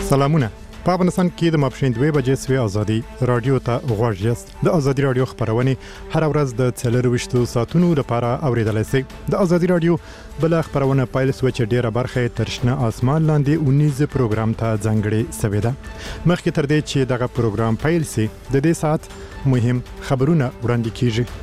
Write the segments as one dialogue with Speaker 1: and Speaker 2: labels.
Speaker 1: سلامونه. په افغانستان کې د ماپښین 2 بجې سوي ازادي رادیو ته غوږ یاست. د ازادي رادیو خبرونه هر ورځ د 24 ساعتونو لپاره اوریدلای شئ. د ازادي رادیو بل خبرونه پایل سوچ ډیره برخه ترشنه اسمان لاندې 19 پروګرام ته ځانګړي سوي ده. مخکې تر دې چې دغه پروګرام پایل سي د دې ساعت مهم خبرونه وړاندې کیږي.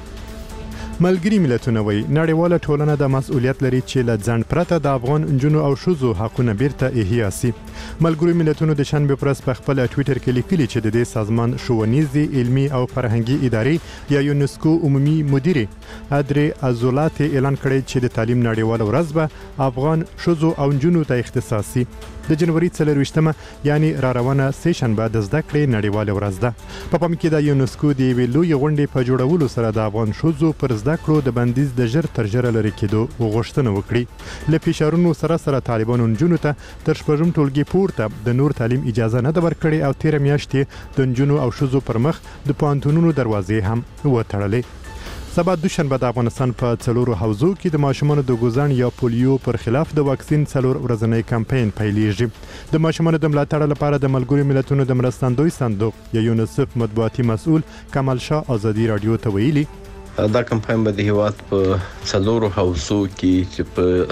Speaker 1: ملګری ملتونه وایي نړیواله ټولنه د مسؤلیت لري چې له ځنډ پرته د افغان نجونو او ښځو حقونه بیرته احیا سي. ملګری ملتونو د شنبه پر ورځ په خپل ټوئیټر کې لیکلي چې د دې سازمان ښوونیزي علمي او فرهنګي ادارې یا یونسکو عمومي مدیر ادري ازولات اعلان کړی چې د تعلیم نړیواله ورځ به افغان ښځو او نجونو ته اختصاصي د جنوري 24مه یعنی را روانه سه شنبه د زده کړې نړیواله ورځ ده. په پام کې د یونسکو د ویلو لوی غونډې په جوړولو سره د افغان ښځو پر زده کړو د بندیز د ژر تر ژره لري کېدو غوښتنه وکړي. له فشارونو سره طالبانو نجونو ته تر شپږم ټولګي پورته د نور تعلیم اجازه نه ده ورکړې او 13 میاشتې د نجونو او ښځو پر مخ د پوهنتونونو دروازې هم وتړلې. سبا دوشنبه د افغانستان په څلورو حوزو کې د ماشومانو د ګوزن یا پولیو پر خلاف د واکسین څلور ورځنی کمپاین پیلېږي. د ماشومانو د ملاتړ لپاره د ملګرو ملتونو د مرستندوی صندوق یا یونیسف مطبوعاتي مسؤل کمال شاه ازادي رادیو ته ویلي
Speaker 2: دا کمپاین به د هیواد په څلورو حوزو کې چې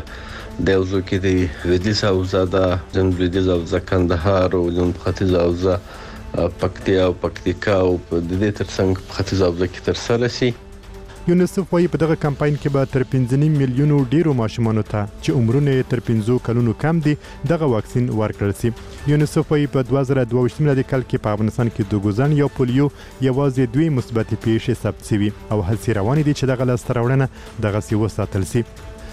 Speaker 2: په د حوزو کې د لویدیځ حوزه د جنوب لویدیځ حوزه کندهار او جنوب ختیځ حوزه پکتیا او پکتیکا او د دې ترڅنګ په ختیځ حوزه کې تر سره شي.
Speaker 1: یونیسف وايي په دغه کمپاین کې به تر 15 میلیونو ډیرو ماشومانو ته چې عمرونه تر 15 کلونو کم دي دغه واکسین ورکړل شي. یونیسف وايي په 2022 میلادي کال کې په افغانستان کې د ګوزن یا پولیو یوازې 2 مثبت پیښې ثبت شوي او هڅې روانې دي چې دغه لاسته راوړنه دغه سی وساتل شي.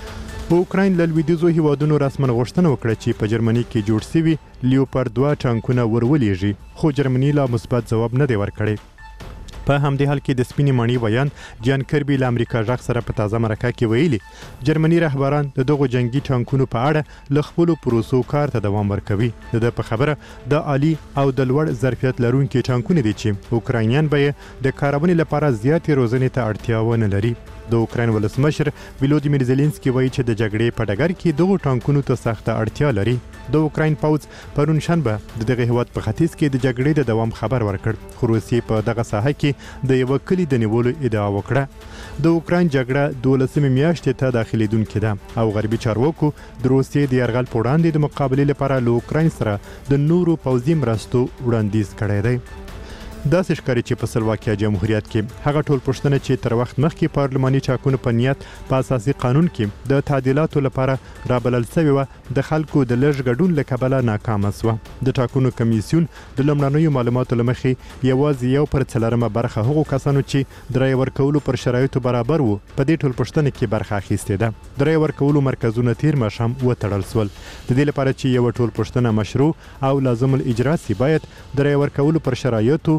Speaker 1: په اوکراین له لویدیځو هیوادونو رسمن غوښتنه وکړه چې په جرمني کې جوړ شوي لیوپارد 2 ټانکونه ورولېږي خو جرمني لا مثبت ځواب نه دی ورکړی. په همدې حال کې د سپینې مڼې بیان جان کربي له امریکا ژغ سره په تازه مرکه کې ویلي جرمني رهبران د دغو جنگي ټانکونو په اړه له خپل پروسو کار ته دوام ورکوي. د په خبره د عالی او د لوړ ظرفیت لرونکي ټانکونه دي چې اوکراینیان به د کارونې لپاره زیاتې روزنې ته اړتیا ونه لري. د اوکراین ولسمشر ولودیمیر زيلنسکي وایي چې د جګړې په ډګر کې دغه ټانکونو ته سخته اړتیا لري. د اوکراین پوځ پرون شنبه دغه هیواد په ختیځ کې د جګړې د دوام خبر ورکړ خو روسیې په دغه ساحه کې د یو کلی د نیولو ادعا وکړه. د اوکراین جګړه 12 میاشتې ته داخليدونکې ده او غربي چارواکو د روسیې د یرغل په وړاندې د مقابلې لپاره له اوکراین سره د نورو پوځي مرستو وړاندیز کړی دی. دا ښکاري چې په سلواکیا جمهوریت کې هغه ټول پښتنه چې تر وخت مخکې پارلماني ټاکنو په نیت په اساسي قانون کې د تعدیلاتو لپاره رابلل شوی و د خلکو د لږ ګډون له کبله ناکامه شوه. د ټاکنو کمیسیون د لومړنیو معلوماتو له مخې یوازې 1/4 برخه هغو کسانو چې د رای ورکولو پر شرایطو برابر وو په دې ټول پښتنه کې برخه اخیستې ده. د رای ورکولو مرکزونه تیر ماښام وتړل شول. د دې لپاره چې یو ټول پښتنه مشروع او لازم الاجرا سي باید د رای ورکولو پر شرایطو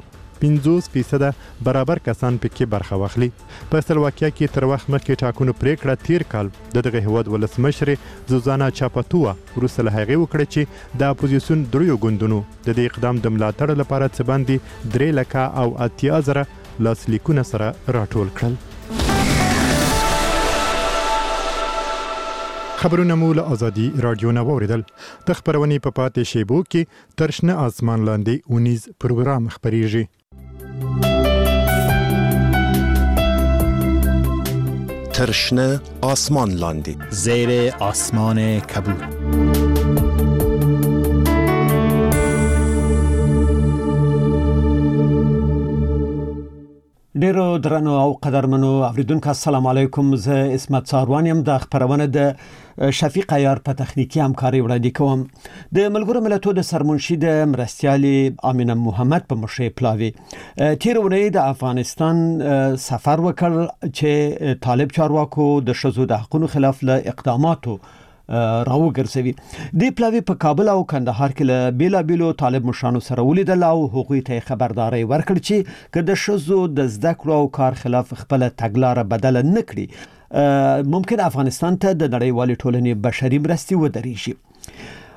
Speaker 1: 50% برابر کسان پکې برخه واخلي. په سلواکیا کې تر وخت مخکې ټاکنو پریکړه تیر کال د دغه هیواد ولسمشر زوزانا چاپاتووا وروسته له هغې وکړه چې د اپوزیسیون دریو ګوندونو د دې اقدام د ملاتړ لپاره څه باندې 3 لکه او 80,000 لاسلیکونه سره راټول کړل. خبرونه مو له ازادي رادیو نه واوریدل. د خبرونې په پاتې شیبو کې ترشنه اسمان لاندې 19 پروګرام خبريږي.
Speaker 3: ترشنه آسمان لاندې
Speaker 4: زیر آسمان کبود.
Speaker 5: ډیرو درنو او قدرمنو اوریدونکو السلام علیکم. زه اسمت ساروان یم. د خبرونه د شفیق عیار په تخنیکی همکاري وړاندې کوم. د ملګرو ملتونو د سرمنشي د مرستیالي امینه محمد په مشرۍ پلاوي تیر ورځ د افغانستان سفر وکړ چې طالب چارواکو د شذو د حقوقو خلاف له اقداماتو راوګرځوي. د پلاوی په کابل او کندهار کې له بیلابیلو طالب مشرانو سره ولیدل او هغوی ته خبرداري ورکړ چې که د شذو د زده کړو او کار خلاف خپل تګلارې بدل نه کړي ممکن افغانستان ته د نړیوالې ټولنې بشري مرستې ودرېږي.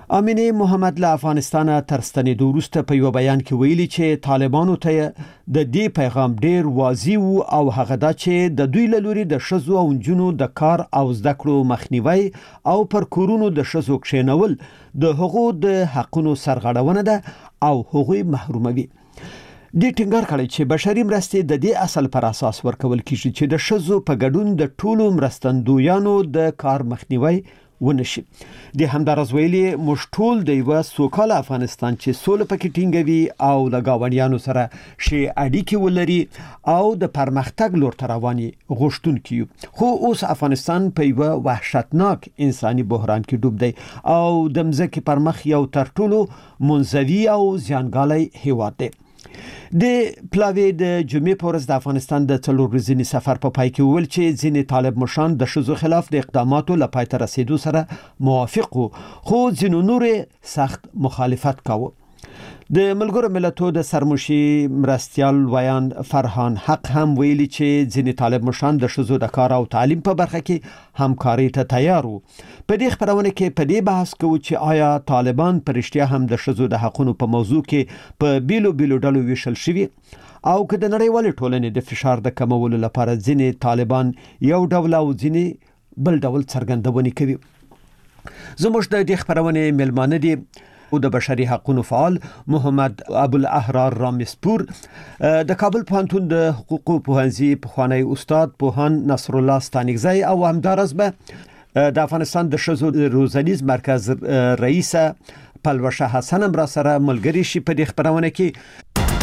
Speaker 5: امینه محمد له افغانستان تر ستنېدو وروسته په یو بیان کې ویلي چې طالبانو ته د دې پیغام ډیر واضح وو او هغه دا چې د دوی له لوري د شذو او جنونو د کار او زده کړو مخنیوي او پر کورونو د شذو کښینول د حقوقو د حقونو سرغړونه ده او حقوقي محروموي. د ټینګار کړی چې بشري مرستې د دې اصل پر اساس ورکول کیږي چې د شذو په ګډون د ټولو مرستندویانو د کار مخنیوي ونشي. د همدارس ویلي موږ ټول د یو سوکاله افغانستان چې سوله پکې ټینګوي او د گاونډیانو سره شي اړیکې ولري او د پرمختګ لور ته رواني غوښتونکي یو. خو اوس افغانستان په یو وحشتناک انساني بحران کې ډوب دی او د مځکې پر مخ یو تر ټولو منزوي او زیانګالي هیواد دی. د پلاوی د جمعې په ورځ د افغانستان د 4 ورځې سفر په پای کې ویل چې ځینې طالب مشران د شذو خلاف د اقداماتو لپاره تر رسیدو سره موافق وو، خو ځینو نور سخت مخالفت کاوه. د ملګرو ملتونو د سرمشي مرستيال ویان فرحان حق هم ویلي چې ځینې طالب مشران د شذو د کار او تعلیم په برخه کې همکاري ته تیار وو. په دې خبرونه کې په دې بحث کوو چې آیا طالبان پرشتیا هم د شذو د حقونو په موضوع کې په بیلو ډلو ویشل شوي او که د نړیوال ټولنې د فشار د کمولو لپاره ځینې طالبان یو ډول او ځینې بل ډول څرګندونې کوي. زموږ د دې خبرونه ملمانه دي او د بشري حقوقو فعال محمد ابو الاحرار رامسپور، د کابل پوهنتون د حقوقو پوهنځي پخوانی استاد پوهان نصر الله ستانکزی او همدارس به د افغانستان د شذو روزنیز مرکز رئیس پلوشه حسن را سره ملګری شي په دې خبرونه کې.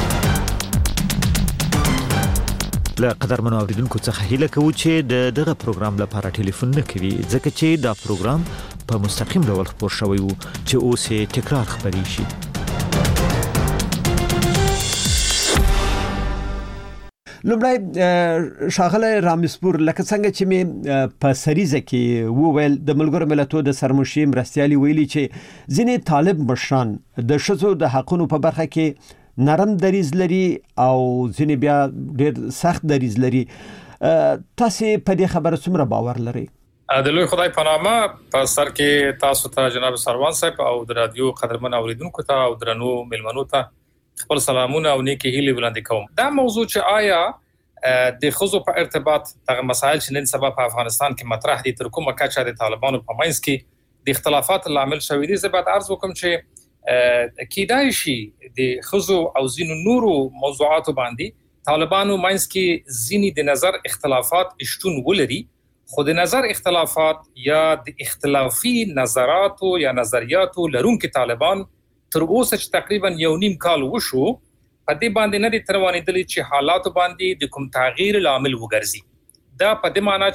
Speaker 6: له قدرمنو اوریدونکو څخه هیله کوو چې دغه پروګرام لپاره ټلیفون نه کوي ځکه چې دا پروګرام په مستقیم ډول خبر شوی وو چې اوس یې تکرار خبري شي.
Speaker 5: لومړی شاغله رامسپور لکه څنګه چې می په سریزه کې وویل د ملګرو ملتونو د سرمشي مرستيالي ویلي چې ځینې طالب مشران د شذو د حقونو په برخه کې نرم دریز لري او ځینې بیا ډېر سخت دریز لري. تاسو په دې خبره څومره باور لرئ؟
Speaker 7: د لوی خدای په نامه په سر کې تاسو ته جناب سروان صاحب او د رادیو قدرمن اوریدونکو ته او درنو ملمنو ته خپل سلامونه او نیکی هیلې وړاندې کوم. دا موضوع چې آیا د خزو په ارتباط دغه مسایل چې نن سبا په افغانستان کې مطرح دي تر کومه کچه د طالبانو په منځ کې د اختلافات لامل شوې دي، زه باید عرض وکم چې کیدای شي د خزو او زینو نورو موضوعاتو باندې طالبانو منځ کې زینی د نظر اختلافات شتون ولري، خو د نظر اختلافات یا د اختلافي نظراتو یا نظریاتو لرونکو طالبان تر اوسه چې تقریبا 1.5 کال وشو په دې باندې نه دي تروانېدلي چې حالات باندې د کوم تغییر لامل وګرځي. دا په دې معنی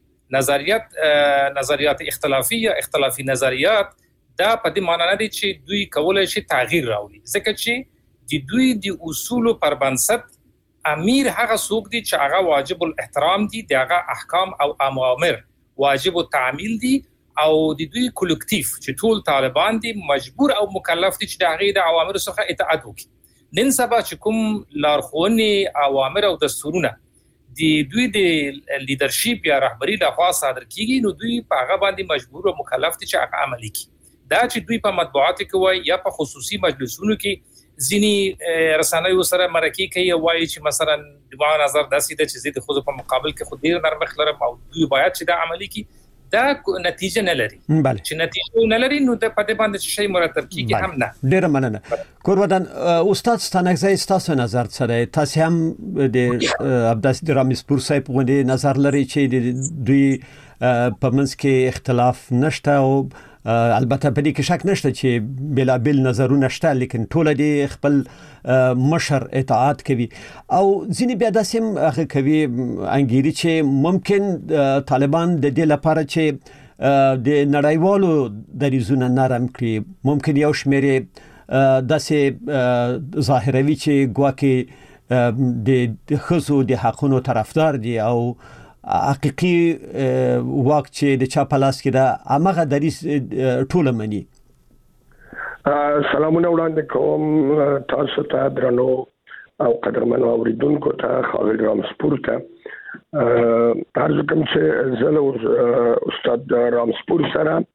Speaker 7: چې نظریات اختلافي یا اختلافي نظریات دا په دې معنی نه دي چې دوی کولای شي تغییر راوړي، ځکه چې د دوی د اصولو پر بنسټ امیر هغه څوک دي چې هغه واجب الاحترام دي، دغه احکام او اوامر واجب التعمیل دي او د دوی کلکټیو چې ټول طالبان دي مجبور او مکلف دي چې د هغه د اوامر څخه اطاعت وکړي. نن سبا چې کوم لارښوونې اوامر او دستورونه د دوی د لیدرشپ یا رهبری لخوا صادر کیږي نو دوی په هغه باندې مجبور او مکلف دي چې هغه عملي کړي. دا چې دوی په مطبوعاتو کې وای یا په خصوصي مجلسونو کې ځینی رسنیو سره مرکه کوي وایي چې مثلا د ما نظر داسې د چې د خود په مقابل کې خو ډیر نرمخ لرم او دوی باید چې دا عملي کړي، دا نتیجه نه لري. چې نتیجه نه لري نو د پدې باندې شي مرتب کیږي هم نه.
Speaker 5: ډیر مننه. قربان استاد ستانکزی تاسو نظر سره تاسو هم د عبدالعزیز رامسپور صاحب غوډه نظر لري چې دوی په منځ کې اختلاف نشته او البته په دې کې شک نشته چې بلابل نظرونه شته، لیکن ټول دې خپل مشر اطاعت کوي او ځینې بیا داسې هغه کوي انګیري چې ممکن طالبان د دې لپاره چې د نړیوالو دریزونه نرم کړي، ممکن یو شمېر داسې ظاهروي چې ګواکې د خزو د حقونو طرفدار دي او حقيقي واک چې د چا په لاس کې دا امغه دریس ټوله مني.
Speaker 8: سلامونه وړاندې کوم تاسو ته درنو او قدرمنو اوریدونکو ته خالد رامسپور ته عرض کوم چې زه له استاد رامسپور سره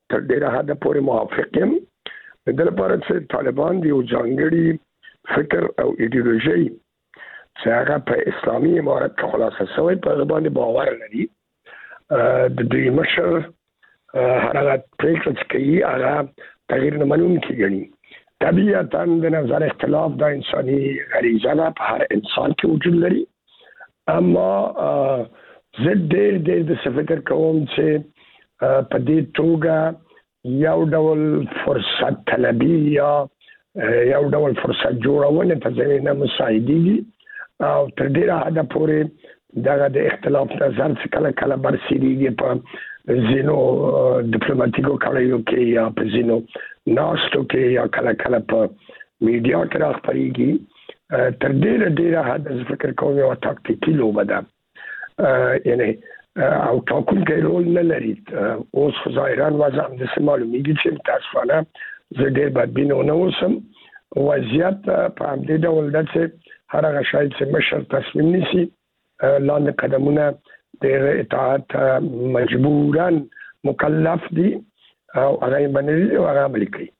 Speaker 8: تر ډیره حد پورې موافق یم. د لپاره چې طالبان دی او ځانګړي فکر او ایدئولوژي چې هغه په اسلامي امارت کې خلاصه شوی په باندې باور لري. د دوی مشر هغه پریکړه چې کوي هغه تغییر نه منونکی ګڼي. طبیعتاً د نظر اختلاف د انساني غریزه ده، په هر انسان کې وجود لري، اما زه ډېر د فکر کوم چې په دې توګه یو ډول فرصت طلبي یا یو ډول فرصت جوړونه ته زمینه مساعدېږي او تر ډېره حده پورې دغه د اختلاف نظر چې کله کله برسېږي په ځینو ډیپلوماټیکو کړیو کې یا په ځینو ناستو کې یا کله کله په میډیا کې راخپرېږي، تر ډېره حده زه فکر کوم یوه تاکتیکي لوبه ده، یعنی او ټاکونکی رول نه لري. اوس خو ظاهراً وضع همداسې معلومېږي چې متاسفانه زه ډېر بدبین ونه اوسم. وضعیت په همدې ډول ده چې هر هغه شی چې مشر تصمیم نیسي لاندې قدمونه د اطاعت مجبوراً مکلف دي او هغه یې منلي او هغه عملي کوي.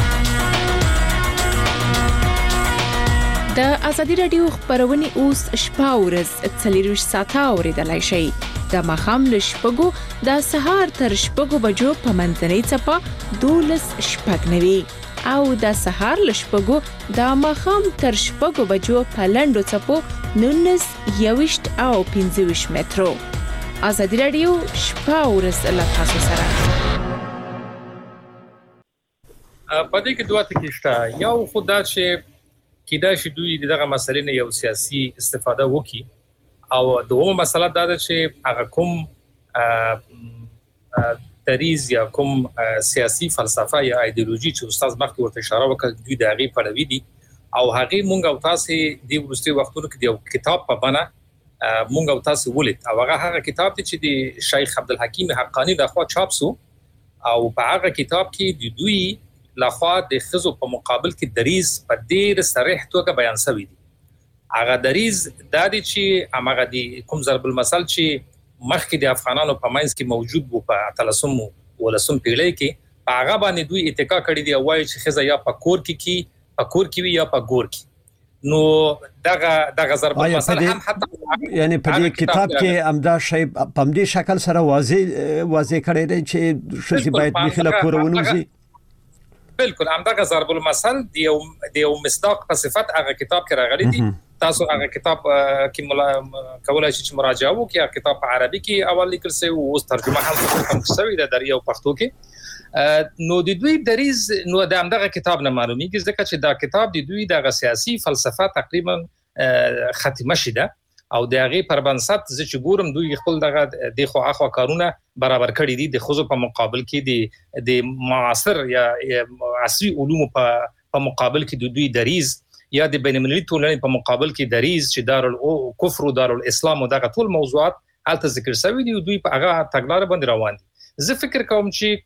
Speaker 9: د ازادي راډیو خبرونه اوس شپه ورځ 24 ساعته اوریدلای شئ. د ماخام له شپږو د سهار تر شپږو بجو په منځنۍ چپه 12 شپږ او د سهار له شپږو د ماخام تر شپږو بجو په لنډو چپو 19 21 او 25 مترو. ازادي راډیو شپه ورځ له تاسو سره.
Speaker 7: په دې کې دوه ټکي یو خدای چې کیدا شي دوی دغه مسلې نه یو سیاسي استفاده وکړي، او دومره مسله دا ده چې هغه کوم دریز یا کوم سیاسي فلسفه یا ایدئولوژي چې استاد مخکې ورته اشاره وکړه دوی د هغې پلوي دي، او هغې مونږ او تاسې د وروستي وختونو کې د یو کتاب په بڼه مونږ او تاسې ولید، او هغه کتاب دی چې د شیخ عبدالحکیم حقانی لخوا چاپ سو، او په هغه کتاب کې د دوی لخوا د خزو په مقابل کې دریز په ډېر صریح توګه بیان شوی دی. هغه دریز د دې چې هغه د کوم ضرب المثل چې مخکې د افغانانو په منځ کې موجود وو په 13 پیړۍ کې، هغه باندې دوی اتکا کړی دی او وایي چې خزه یا په کور کې وي یا په ګور کې. نو دغه ضرب المثل هم حتی
Speaker 5: یعنی په دې کتاب کې امدا شی په دې شکل سره واضح کړی دی چې شې باید داخله کورونوزي.
Speaker 7: بالکل همدغه ضرب المثل دی او مصداق په صفت هغه کتاب کې راغلي دي. تاسو هغه کتاب کې کولای شئ چې مراجعه وکړئ. هغه کتاب په عربي کې اول لیکل شوی او اوس ترجمه هم شوی ده در یو پښتو کې. نو د دوی دریز نو د همدغه کتاب نه معلومیږي ځکه چې دا کتاب د دوی د سیاسي فلسفه تقریبا ختمه شیده، او د هغه پر بنسټ چې ګورم دوی خپل دغه د خو اخوا کارونه برابر کړی دي د خزو په مقابل کې د معاصر یا عصري علوم په مقابل کې د دوی دریز یا د بین المللي ټولنې په مقابل کې دریز چې دارالکفر او دارالاسلام او دغه ټول موضوعات هلته ذکر شوی دي او دوی په هغه تګلارې باندې روان دي. زه فکر کوم چې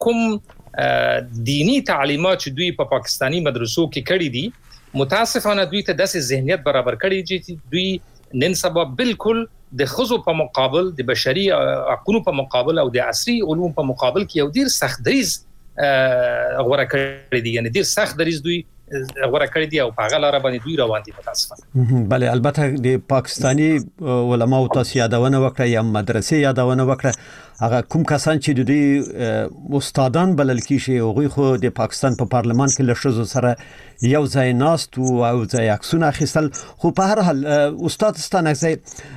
Speaker 7: کوم دینی تعلیمات چې دوی په پاکستانی مدرسو کې کړی دي متاسفانه دوی ته داسې ذهنیت برابر کړی چې دوی نن سبا بالکل د خزو په مقابل د بشري حقوقو په مقابل او د عصري علوم په مقابل کې یو ډیر سخت دریز غوړه کړی دي، یعنی ډیر سخت دریز دوی غوړه کړی دي او په هغه لار باندې دوی روان دي متاسفانه.
Speaker 5: بله البته د پاکستانی علماو تاسو یادونه وکړه یا مدرسې یادونه وکړه، هغه کوم کسان چې د دوی استادان بلل کیږي هغوی خو د پاکستان په پارلمان کې له ښځو سره یو ځای ناست او ځای عکسونه اخیستل. خو په هر حال استاد ستانکزی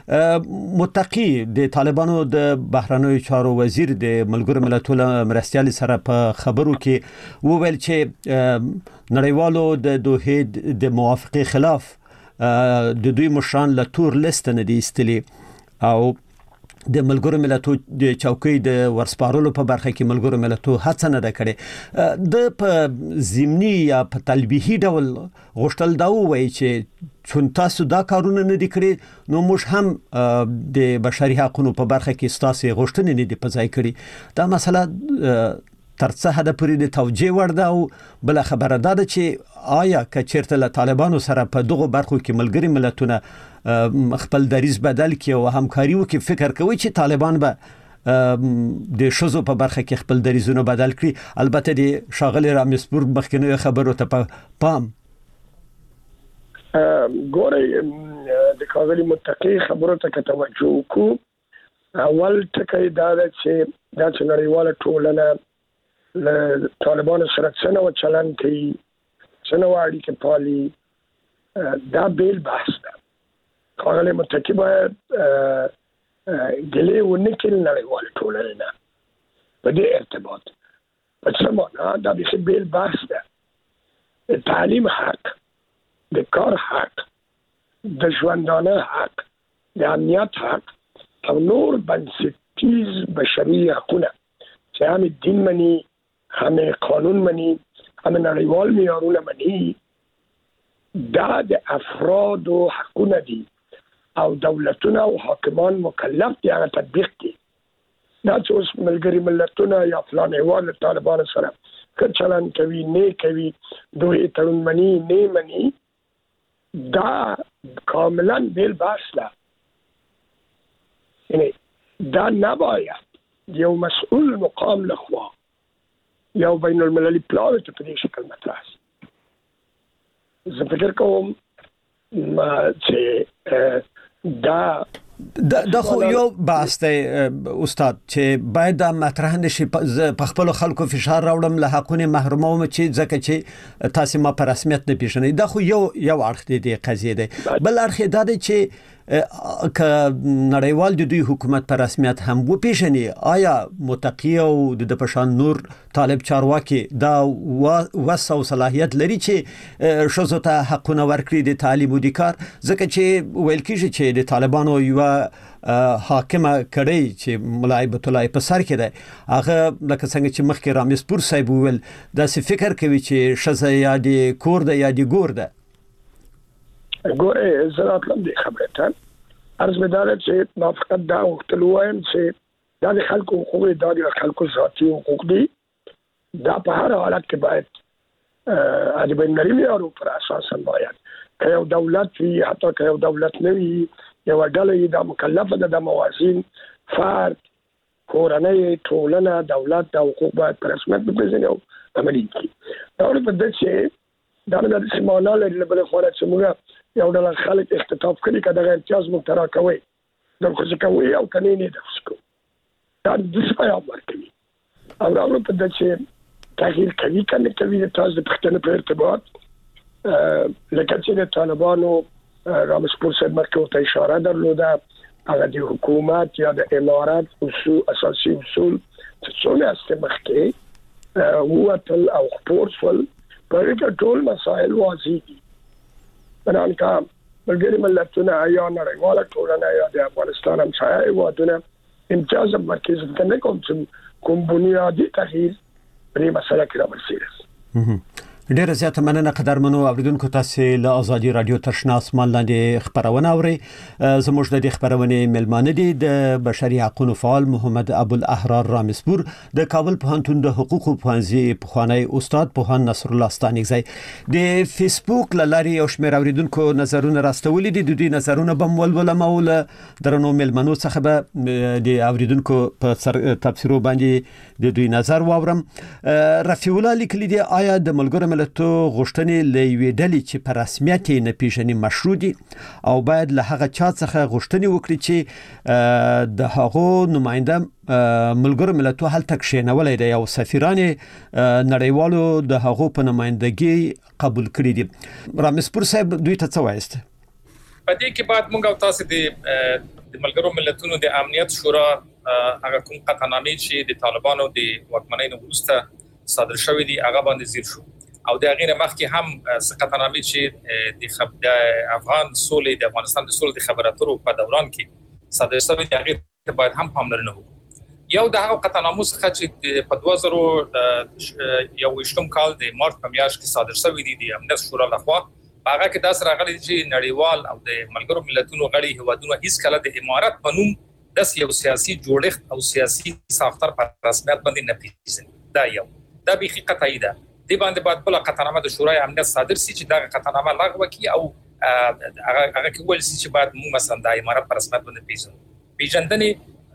Speaker 5: متقی د طالبانو د بهرنیو چارو وزیر د ملګرو ملتونو مرستیال سره په خبرو کې وویل چې نړیوالو د دوحې د موافقه خلاف د دوی مشران له تور لیست نه دي ایستلي، او د ملګرو ملتونو د چوکۍ د ورسپارلو په برخه کې ملګرو ملتونو هڅه نه ده کړې. د په ضمني یا په تلبیحي ډول غوښتل دا وایي چې چون تاسو دا کارونه نه دي کړی نو موږ هم د بشري حقوقو په برخه کې ستاسو غوښتنې نه دي په ځای کړی. دا مسله تر څه حد پورې د توجیه وړ ده، او بل خبره ده چې آیا که چیرته له طالبانو سره په دغه برخو کې ملګري ملتونه خپل دریز بدل کړي او همکاري وکړي، فکر کوي چې طالبان به د شوزو په برخه کې خپل دریزونه بدل کړي. البته د شاغلي رامسپور مخکنی خبرو ته پام
Speaker 8: ګورې د کاغلی متقی خبرو ته توجه وکړو. اول ټکی دا چې نړیواله ټولنه له طالبانو سره څنګه و چلن کوي، څنګه اړیکې پالي، دا بیل بحث ده. کاغلی متقی باید ګلې ونکړي نړیواله ټولنه نه په دې ارتباط. په څه معنا دا به بیل بحث ده. د تعلیم حق، د کار حق، د ژوندانه حق، د امنیت حق او نور بنسټیز بشري حقونه چې هم دین مني، هم قانون مني، هم نړیوال معیارونه مني، دا د افرادو حقونه دي او دولتونه او حاکمان مکلف دي هغه تطبیق کړي. دا چې اوس ملګري ملتونه یا فلان هیواد طالبانو سره که چلن کوي نه کوي، دوی تړون مني نه مني، دا کاملا بیل بحث ده. یعنی دا نباید یو مسئول مقام لخوا یو بین المللی پلاوی ته په دې شکل مطرح شي. زه فکر کوم چې دا
Speaker 5: خو یو بحث دی استاد چې باید د مطرح نشي. په خپل خلکو فشار راوړم له حقونه محروموم چې ځکه چې تاسو ما په رسمیت نه پیژنئ. دا خو یو اړخ دی د قضیه دی. بل اړخ دا دی چې که نړیوال د دوی حکومت په رسمیت هم و پیژني، آیا متقی او د پشان نور طالب چارواکي دا وس او صلاحیت لري چې شوزو ته حقونه ورکړي د تعلیم او د کار؟ ځکه چې ویل کیږي چې د طالبانو یو حاکمه کړي چې مولای بیت الله په سر کې دی، هغه لکه څنګه چې مخکې رامسپور صاحب ویل داسې فکر کوي چې شزه یا د کور ده یا د ګور ده.
Speaker 8: ګوره زه راتلم دې خبرې ته عرض مې دا ده چې ما فقط دا غوښتل ووایم چې دا د خلکو حقوق دي، دا د خلکو ذاتي حقوق دي. دا په هر حالت کې باید د بین المللي معیارونو پر اساس باید که یو دولت وي، حتی که یو دولت نه وي، یو ډله دا مکلفه ده د موازین فرد، کورنۍ، ټولنه، دولت دا حقوق باید په رسمیت وپېژني او عملي کړي. دا په دې چې دا د سیمانه لري له بل خوا چې موږ یو ډول خلک اختطاف کړي که دغه امتیاز موږ ته راکوي، درخوځي کوي او که نه درخوځي کوي، دا د څه پیغام ورکوي. او راوړو په دې چې تغییر کوي که نه کوي د تاسو د پوښتنې په ارتباط لکه چې د طالبانو رامسپور صاحب مخکې ورته اشاره درلوده، هغه د حکومت یا د امارت اصول، اساسي اصول چې څو میاشتې مخکې ووتل او خپور شول، په هغې ټول مسایل واضح دي. بنان کا ملګري ملتونه یا نړیواله ټولنه یا د افغانستان همسایه هیوادونه امتیاز مرکز ته نه کوم بنیادي تغییر په دې مسله کې راوړي.
Speaker 5: ډیره زیاته مننه قدرمنو اوریدونکو، تاسو له آزادي رادیو تشنا اسمان لاندې خبرونه اورئ. زموږ د خبرونې ملمانه دي د بشري حقوقو فعال محمد ابوالاحرار رامسپور، د کابل پوهنتون د حقوقو پوهنځي پخوانی استاد پوهان نصر الله ستانکزی. د فیسبوک لاري یو شمېر اوریدونکو نظرونه راستولي دي، د دوی نظرونه به ولولم او له درنو ملمنو څخه به د اوریدونکو په تفسیرو باندې د دوی نظر واورم. رفیع الله لیکلي دي آیا د ملګرو ملتونو غوښتنې له یوې ډلې چې په رسمیت نه پیژني مشروع دي او باید له هغه چا څخه غوښتنې وکړي چې د هغو نماینده ملګرو ملتونو هلته کښېنولی دی او سفیران نړیوالو د هغو په نمایندګي قبول کړي دي. رامسپور صاحب دوی ته څه وایست؟
Speaker 7: په دې کې بعد موږ تاسو د ملګرو ملتونو د امنیت شورا هغه کوم قطعنامې چې د طالبانو د واکمنۍ وروسته صادر شوې دي هغه باندې زیر شو او د هغې نه مخکې هم قطعنامې چې د افغان سولې د افغانستان د سولې د خبراتو په دوران کې صادر شوې دي هغې باید هم پاملرنه وکړو. یو د هغه قطعنامو څخه چې په 2021 کال د مارچ په میاشت کې صادر شوې دي د امنیت شورا لخوا، هغه کې داس راغلي چې نړیوال او د ملګرو ملتونو غړي هیوادونه هیڅ کله د امارات په نوم د یو سیاسي جوړښت او سیاسي ساختار په رسمیت باندې نه پیژني. دا به قطعي ده. د باندې بعد بل قطعنامه د شورای امنیت صادر سي چې دا قطعنامه لغوه کړي او هغه کې ول چې بعد موږ مثلا د امارات په رسمیت باندې پیژندنې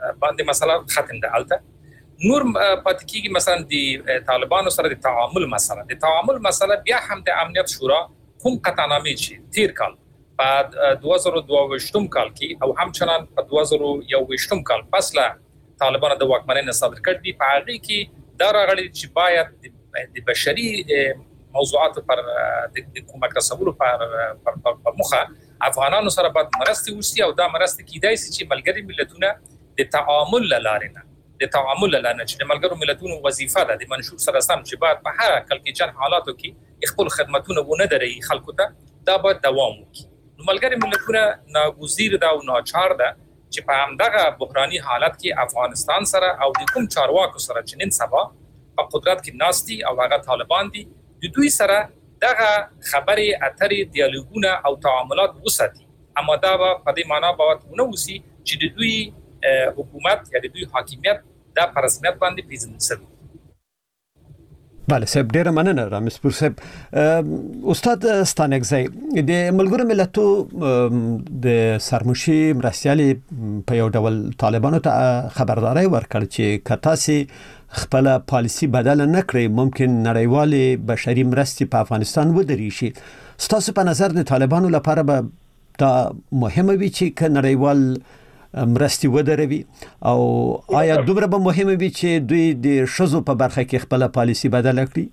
Speaker 7: باندې مسله ختم ده الته نور پاتې کیږي مثلا د طالبانو سره د تعامل مسله بیا هم د امنیت شورا کوم قطعنامې چې تیر کال په 2022 کال کې او همچنان په 2021 کال پس لا طالبانو د واکمنۍ صادر کړ دي په هغه کې دا راغلي چې باید د بشري موضوعات پر د کومک رسولو پر مخه افغانانو سره باید مرستې وشي او دا مرستې کیدای شي چې ملګری ملتونه د تعامل لاره چې د ملګرو ملتونو وظیفه ده د منشور سره سم چې باید په هر کلکچن حالاتو کې خپل خدماتونه ونه دري خلکو ته دا باید دوام وکړي نو ملګری ملتونه ناګزیر ده او ناچار ده چې په همدغه بحراني حالت کې افغانستان سره او د کوم چارواکو سره چې نن سبا په قدرت کې ناستي او هغه طالبان دي د دوی سره دغه خبرې اترې دیالوګونه او تعاملات وساتي اما دا په دې معنی باید ونه وسی چې د دوی حکومت یا د دوی حاکمیت دا پر رسمیت باندې پیژندل شوی.
Speaker 5: بله صاحب ډیره مننه رامز پور صاحب. استاد ستانکزی د ملګرو ملتو د سرمشي مرستيالي په یو ډول طالبانو ته خبرداري ورکړ چې کتاسي خپل پالیسی بدل نه کړي ممکن نړیوالې بشري مرستې په افغانستان ودرې شي. ستاسو په نظر د طالبانو لپاره به دا مهمه وي چې نړیوال مرستي ودروي او آیا دومره به مهمه وي چې دوی د شذو په برخه کې خپل پالیسی بدل کړي؟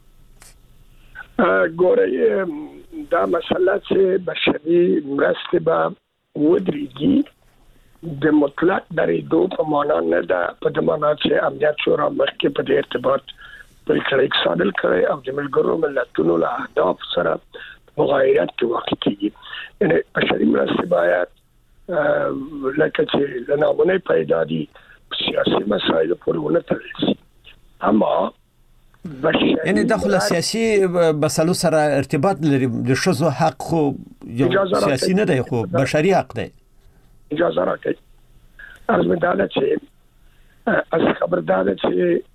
Speaker 8: ګوره دا مسله چې بشري مرستې به ودرېږي د مطلق درېدو په معنا نه ده په دې معنا چې امنیت شورا مخکې په دې ارتباط پریکړه صادر کړې او د ملګرو ملتونو له اهداف سره مغایرت کې واقع کیږي. یعنی بشري مرستې باید لکه چې لنامونه پیدا دي سیاسي مسایل پورې ونه تړل شي اما
Speaker 5: یعنی داخله سیاسي مسلو سره ارتباط لري د شذو حق خو یو سیاسي نه دی خو بشري حق دی.
Speaker 8: اجازه راکړئ از مداله چې از خبردار چې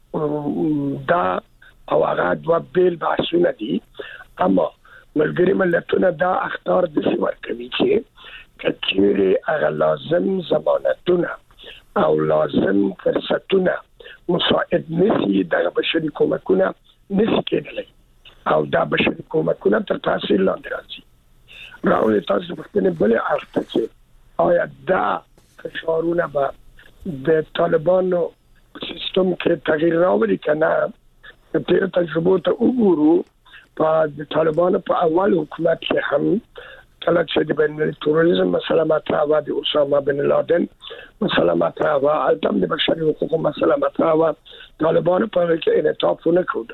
Speaker 8: دا او هغه دوه بیل بحثونه دي اما ملګری ملتونه دا اختیار د څه ورکوي چې کچېره هغه لازم ضمانتونه او لازم فرصتونه مساعد نشي د بشري کومکونه نشي کېدلی او دا بشري کومکونه تر تاثیر لاندې راځي. راولې تاسو په خپل بل اړه چې آیا دا فشارونه به د طالبانو سیستم کې تغییر راوړي کنه؟ تیر تجربه ته وګورو په طالبانو په اول حکومت کې هم کله چې د بین تروریزم مسله مطرح و د اسامه بن لادن مسله مطرح و البته د بشري حقوقو مسله مطرح و طالبانو په کې انعطاف نه کړ.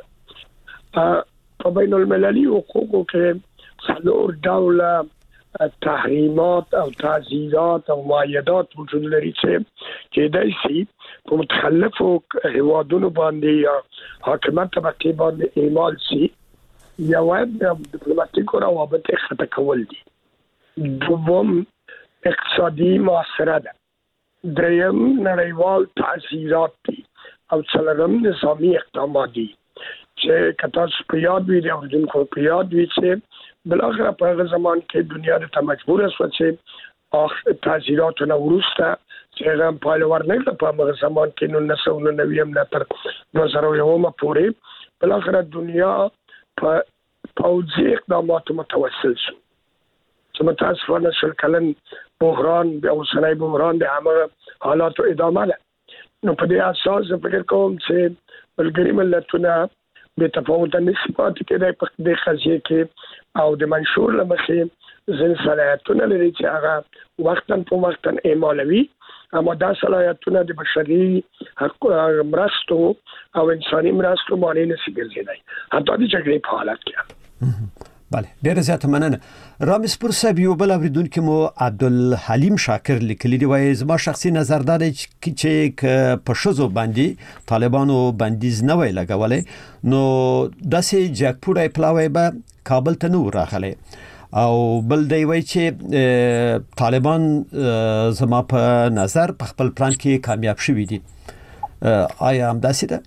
Speaker 8: په بین المللي حقوقو کې څلور ډوله تحریمات او تعزیرات او معاهدات وجود لري چې کېدای شي په متخلفو هیوادونو باندې یا حاکمیت طبقه باندې اعمال شي یا وايد ډیپلوماټیک روابط خطا کول دي. دوم اقتصادي معاصره ده. دریم نړیوال تعزیرات دي او څلورم نظامي اقدامات دي چې کتاس په یاد وي او د په یاد وي چې بلاخره په هغه زمان کې دنیا ته مجبور شو چې تعزیراتونه ورسته چې هغه په لور نه په هغه زمان کې 1990 نه تر 2001 پورې بلاخره دنیا په پوځي اقداماتو متوسل شو چې متاسفانه شل کلن بحران او سنای بحران د هغه حالاتو ادامه ده. نو په دې اساس فکر کوم چې ملګری ملتونه به تفاوت نسبت کې په دې خاصه کې او د منشور لمخې ځین صلاحیتونه لري چې هغه وختن په وختن اعمالوي اما دا صلاحیتونه د بشري حق مرستو او انساني مرستو باندې نشي ګرځیدای حتی د جګړې په حالت کې.
Speaker 5: بله ډیر زیات مننه. رامز پور صاحب یو بل اوریدونکو مو عبدالحلیم شاکر لیکلی دی وایي زما شخصي نظر دا دی چې په شذو باندې طالبانو بندیز نه وی لګولې نو داسې جګپوړی پلاوی به کابل ته نو راغلی او بل دی وایي چې طالبان زما په نظر په خپل پلان کې کامیاب شوي دي. آیا هم داسې ده؟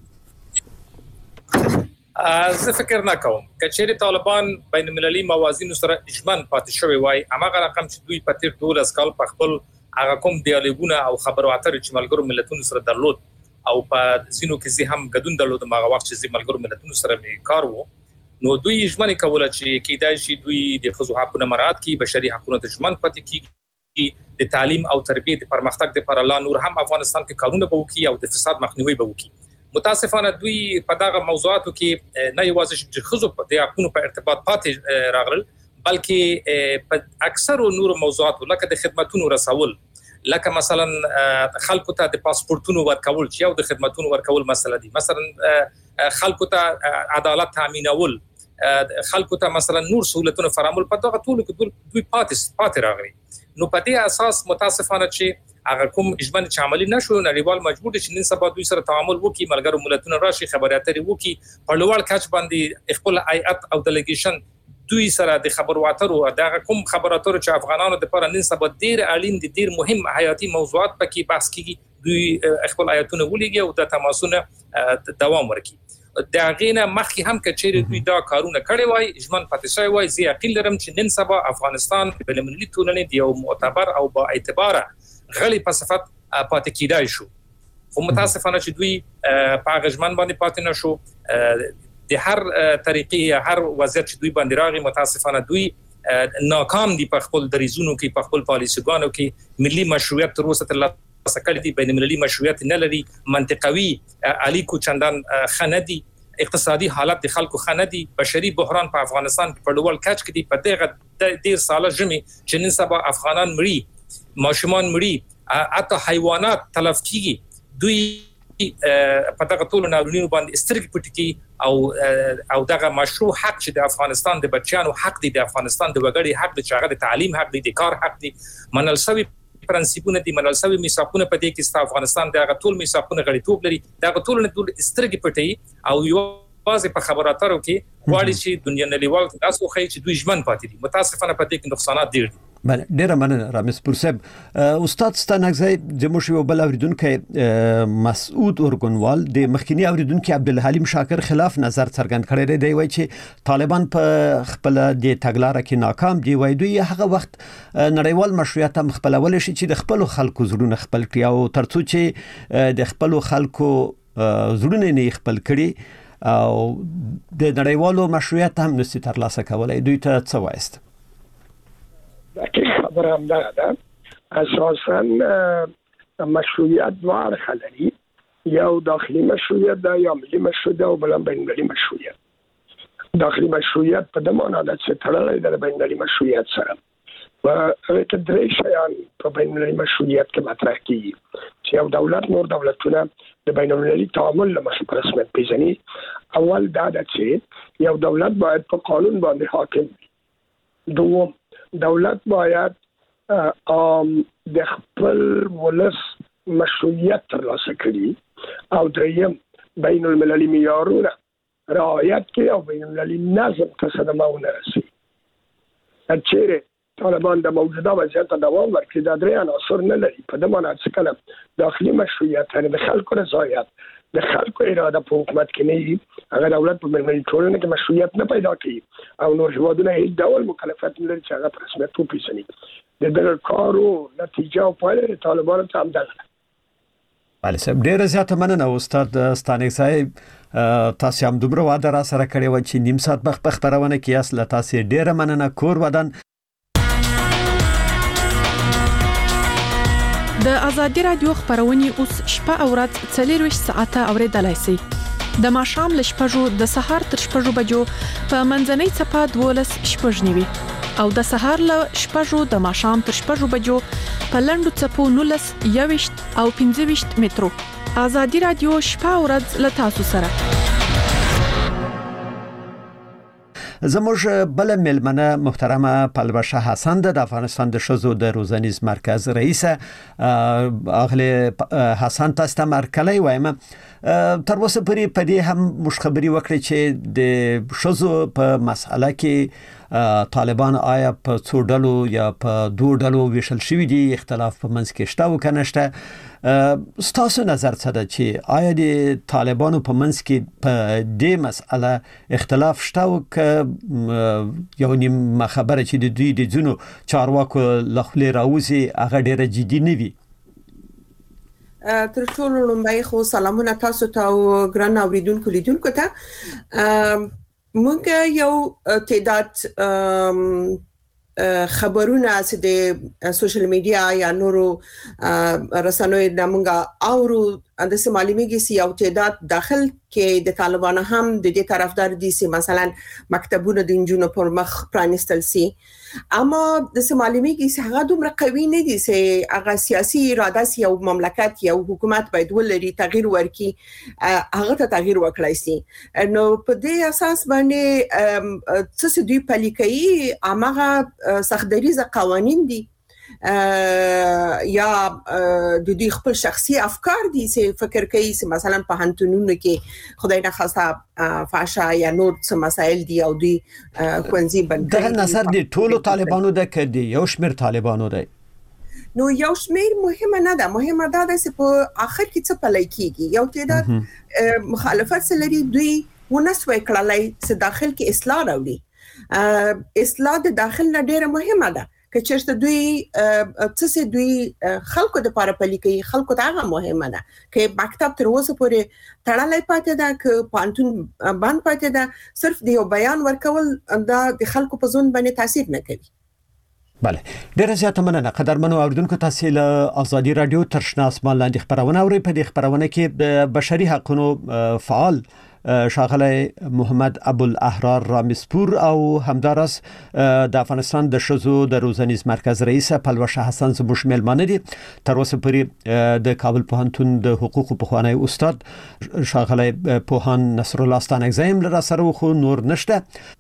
Speaker 7: زه فکر نه کوم کچېری طالبان بین المللي موازین سره اجماع پاتې شوی وای هغه رقم چې دوی په تیر 12 کال په خپل هغه کوم ډیالوګونه او خبرو اترې چې ملګرو ملتونو سره درلود او په زینو کې زه هم ګډون درلود ماغه وخت چې ملګرو ملتونو سره می کار وو نو دوی ژمنه کوله چې کیدای شي دوی د خصوصي حقوقو مراعات کی بشري حقوقو ته ژمن پاتې کی د تعلیم او تربیه د پرمختګ لپاره الله نور هم افغانستان کې کارونه به وکړي او د فساد مخنیوي به وکړي متاسفانه دوی په دغه موضوعاتو کې نه یوازې چې خصوصي د حقوقو په ارتباط پاتې راغلل بلکې په اکثر نور موضوعاتو لکه د خدماتونو رسول لکه مثلا خلکو ته د پاسپورتونو ورکول چې یو د خدماتونو ورکول مسله دي مثلا خلکو ته عدالت تامینول خلکو ته مثلا نور سہولتونه فراهم په دغه ټولو کې دوی پاتې راغلي نو په دې اساس متاسفانه چې هغه کوم اجماع چې عملی نشو نړیوال مجبور دي چې نن سبا دوی سره تعامل وکړي ملګرو ملتونو راشي خبرې اترې وکړي په لوړ کچ باندې خپل هیئت او ډیلیګیشن دوی سره د خبرو اترو دغه کوم خبرو اترو چې افغانانو لپاره نن سبا ډیر اړین دي ډیر مهم حیاتي موضوعات پکې بحث کیږي دوی خپل آیاتونه ولېږي او د تماسونه دوام ورکړي دا غینه مخکې هم کچېره دوی دا کارونه کړي وای اجمن پاتې شوی وای زی عقیل لرم چې نن سبا افغانستان په بلمنلي ټولنې دی یو معتبر او با اعتبار غلی په صفت پاتې کیدای شو خو متاسفانه چې دوی په اجمن باندې پاتې نشو د هر طریقې هر وضعیت چې دوی باندې راغی متاسفانه دوی ناکام دي په خپل دریزونو کې په خپل پالیسیګانو کې ملي مشروعیت تر اوسه ترلاسه کړی دی بین المللي مشروعیت نه لري منطقوي الیکو چندان خندي اقتصادي حالت د خلکو خندي بشري بحران په افغانستان کې په ډول کچ کې دی په دغه ډیر ساله جمعي چې نن سبا افغانان مړي ماشومان مړي حتی حیوانات تلف کیږي دوی په دغه ټول نارونیو باندې استرګ پټکی او دغه مشروع حق چې د افغانستان د بچیانو حق دی د افغانستان د وګړي حق دی چې هغه د تعلیم حق دی د کار حق دی منل شوی پرنسپونه دي منل شوی میثاقونه په دې کې ست افغانستان دغه ټول میثاقونه غړیتوب لري دغه ټول استرګ پټي او یو واځي په خبراتو کې واړي چې دنیا نړیوال تاسو خو چې دوی ژمن پاتې دي متاسفانه په دې کې نقصانات ډیر دي
Speaker 5: بله ډیره مننه رامز پرسب استاد ستانګزی زموږ یو بل اوریدونکو مسعود اورګونوال د مخکینی اوریدونکو عبدالحلیم شاکر خلاف نظر څرګند کړی دی وایي چې طالبان په خپل د تګلارې کې ناکام دي وایي دوی هغه وخت نړیوال مشروعیت هم خپلول شي چې د خپل خلکو زړونه خپل کړي او ترڅو چې د خپل خلکو زړونه نه خپل کړي او د نړیوالو مشروعیت هم نشي ترلاسه کولای دوی ته څه وایست
Speaker 8: خبر هم ده اساساً مشروعیت دوار خلری یا داخلی مشروعیت ده یا ملی مشروعیت ده و بلن بین المللی مشروعیت داخلی مشروعیت په دمان عادت سے تړلې ده بین المللی مشروعیت سره و هغه درې شیان په بین المللی مشروعیت کې مطرح کیږي چې یو دولت نور دولتونه د بین المللی تعامل لمخې په رسمیت پیژني اول دا ده چې یو دولت باید په قانون باندې حاکم وي دوم دولت باید د خپل ولس مشروعیت ترلاسه کړي او دریم بین المللي معیارونه رعایت کړي او بین المللي نظم ته صدمه ونه رسي چیرې طالبان د موجوده وضعیت ته دوام ورکړي دا درې عناصر نه لري په دې معنی چې کله داخلي مشروعیت یعنې د خلکو رضایت د خلکو اراده په حکومت کې نه وي هغه دولت په بین‌المللي ټولنه کې مشروعیت نه پیدا کوي او نور هیوادونه هیڅ ډول مکلفیت نه لري چې هغه په رسمیت وپیژني د دغه کارو نتیجه او پایله طالبانو ته همدغه
Speaker 5: بله صاحب ډیره زیاته مننه استاد ستانک صاحب تاسو هم دومره وعده را سره کړې و چې نیم ساعت مخ په خبرونه کې اصله تاسو ډیره مننه کور ودان
Speaker 9: د ازادي رادیو خبرونه اوس شپه او ورځ 24 ساعته اوریدلای شئ د ماښام ل شپږو د سهار تر شپږو بجو په منځنۍ صفه 12 شپږنیوي او د سهار ل شپږو د ماښام تر شپږو بجو په لندو صفو 19 21 او 15 مترو ازادي رادیو شپه او ورځ ل تاسو سره
Speaker 5: زموږ بل ملمنه محترمه پلوشه حسن د افغانستان د شذو د روزنیز مرکز رئیس اغله حسن تاسو مرکلای وایم تر اوسه پرې په دې هم مشخبري وکړي چې د شذو په مسأله کې طالبان آیا په څو ډلو یا په دوه ډلو ویشل شوی دي اختلاف په منځ کې شته او کنهشته ستاسو نظر څه ده چې آیا د طالبانو په منځ کې په دې مسأله اختلاف شته او یو نیم خبره چې د دوی د ځینو چارواکو لخوا راوځي هغه ډیره جدي نه وي؟
Speaker 10: تر ټولو لومړی خو سلامونه تاسو ته او ګران اوریدونکو لیدونکو ته. موږ یو تعداد خبرونه چې د سوشل میډیا یا نورو رسنیو د موږ اورو د معلومیږي چې یو تعداد داخل کې د طالبانو هم د دې طرفدار دي چې مثلا مکتبونه د انجونو پر مخ پرانستل سي، اما د معلومیږي چې هغه دومره قوي نه دي چې هغه سیاسي اراده سي او مملکت یا حکومت باید ولري تغییر ورکړي، هغه ته تغییر وکړای سي. نو په دې اساس باندې څه دوی پلیکي هغه سختدریزه قوانين دي یا د دې خپل شخصي افکار دي چې فکر کوي چې مثلا په هنتونونو کې خدای نه خاصه فحشا یا نور څه مسائل دي او دوی کوونځي باندې
Speaker 5: د نظر دي ټولو طالبانو د کدي یو شمیر طالبانو دی.
Speaker 10: نو یو شمیر مهمه نه ده، مهمه ده چې په اخر کې څه پلي کیږي. یو تعداد مخالفت سره دوی ونسوي کړلای چې داخل کې اصلاح راوړي. اصلاح د داخل نه ډیره مهمه ده که چېرته دوی څه دوی خلکو د لپاره پلي کوي، خلکو ته هغه مهمه ده که مکتب تر اوسه پورې تړلای پاتې ده که پانتون باندې پاتې ده، صرف د یو بیان ورکول دا د خلکو په ژوند باندې تاثیر نه کوي.
Speaker 5: بله، ډیره زیاته مننه. قدرمنو اوریدونکو، تاسو له ازادي رادیو تر شنه اسمان لاندې خبرونه اورئ. په دې خبرونه کې د بشري حقوقو فعال ښاغلی محمد ابوالاحرار رامسپور او همدارس د افغانستان د شذو د روزنیز مرکز رئیس پلوشه حسن زموږ مېلمانه دي. تر اوسه پورې د کابل پوهنتون د حقوقو پخوانی استاد ښاغلی پوهان نصر الله ستانکزی هم را سره خو نور نشته.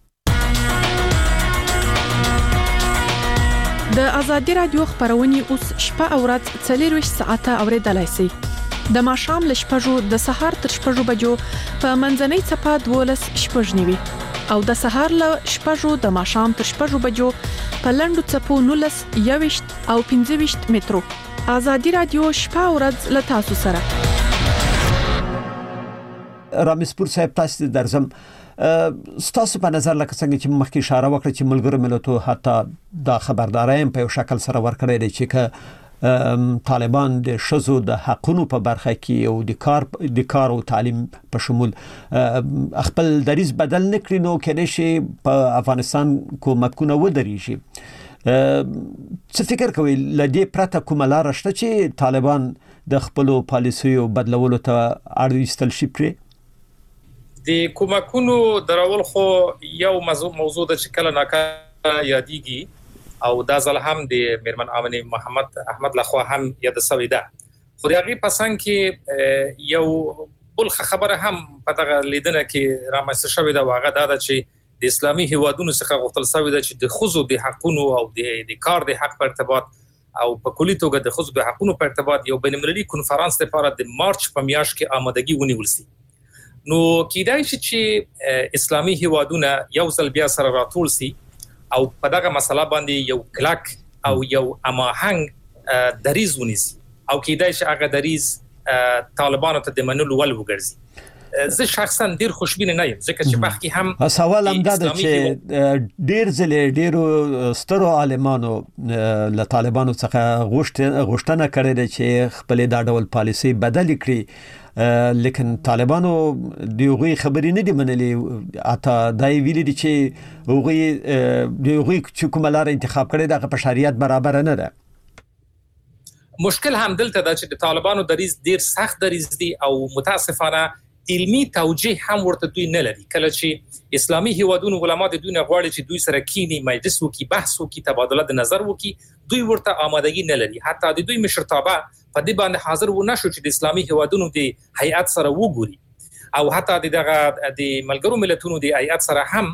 Speaker 9: د ازادي رادیو خبرونه اوس شپه او ورځ 24 ساعته اوریدلای شئ. د ماښام ل شپږو د سهار تر شپږو بجو په منځنۍ څپه 12 شپږنیوي او د سهار ل شپږو د ماښام تر شپږو بجو په لنډو څپو 19 21 او 25 مترو. ازادي رادیو شپه او ورځ ل تاسو سره.
Speaker 5: رامسپور صاحب، تاسو درځم ستاسو په نظر لکه څنګه چې مخکې اشاره وکړه چې ملګرو ملتونو حتی دا خبرداري په یو شکل سره ورکړی دی چې که طالبان د شذو د حقونو په برخه کې او د کار او تعلیم په شمول خپل دریز بدل نکړي، نو کله شي په افغانستان کومکونه ودرېږي. څه فکر کوي لدې پرته کومه لار شته چې طالبان د خپل پالیسیو بدلولو ته اړ ایستل شي؟
Speaker 7: د کومکونو درول خو یو موضوع د شکل ناکاره یادېږي او دا ځل هم د میرمن امنه محمد احمد لخوا هم یاد شوې ده. خو دغه پسند کې یو بل خبره هم په دغه لیدنه کې رامنځته شوې ده، واغه دا چې د اسلامي هیوادونو څخه غوښتل شوې ده چې د خزو د حقونو او د کار د حق په ارتباط او په کلی توګه د خزو د حقونو په ارتباط یو بین‌المللي کنفرانس لپاره د مارچ په میاشت کې آمادګي ونیول شي. نو کیدای شي چې اسلامي هیوادونه یو ځل بیا سره راټول شي او په دغه مسله باندې یو کلک او یو اماهنګ دریز ونیسي او کیدای شي هغه دریز طالبانو ته د منلو ول وګرځي. زه شخصا ډیر خوشبینه نه یم ځکه چې مخکې هم
Speaker 5: سوال هم دا چې ډیر ځله ډیرو سترو عالمانو له طالبانو څخه غوښتنه کړې ده چې خپل دا ډول پالیسي بدل کړي، لیکن طالبانو دیوغي خبرې نه دي منلې. اته دای ویلي دي چې دیوغي چې کومه لار انتخاب کړي دغه په شریعت برابر نه ده.
Speaker 7: مشکل هم دلته دا چې د طالبانو دریز ډیر سخت دریز دي او متاسفانه علمی توجیه هم ورته دوی نه لري. کله چې اسلامي هیوادونو علما د دوی نه غواړي چې دوی سره کینی مجلس وکي، بحث وکي، تبادله د نظر وکي، دوی ورته آمادګي نه لري. حتی د دوی مشرتابه په دې باندې حاضر و نشو چې د اسلامي هیوادونو د هیئات سره وګوري او حتی دغه د ملګرو ملتونو د هیئات سره هم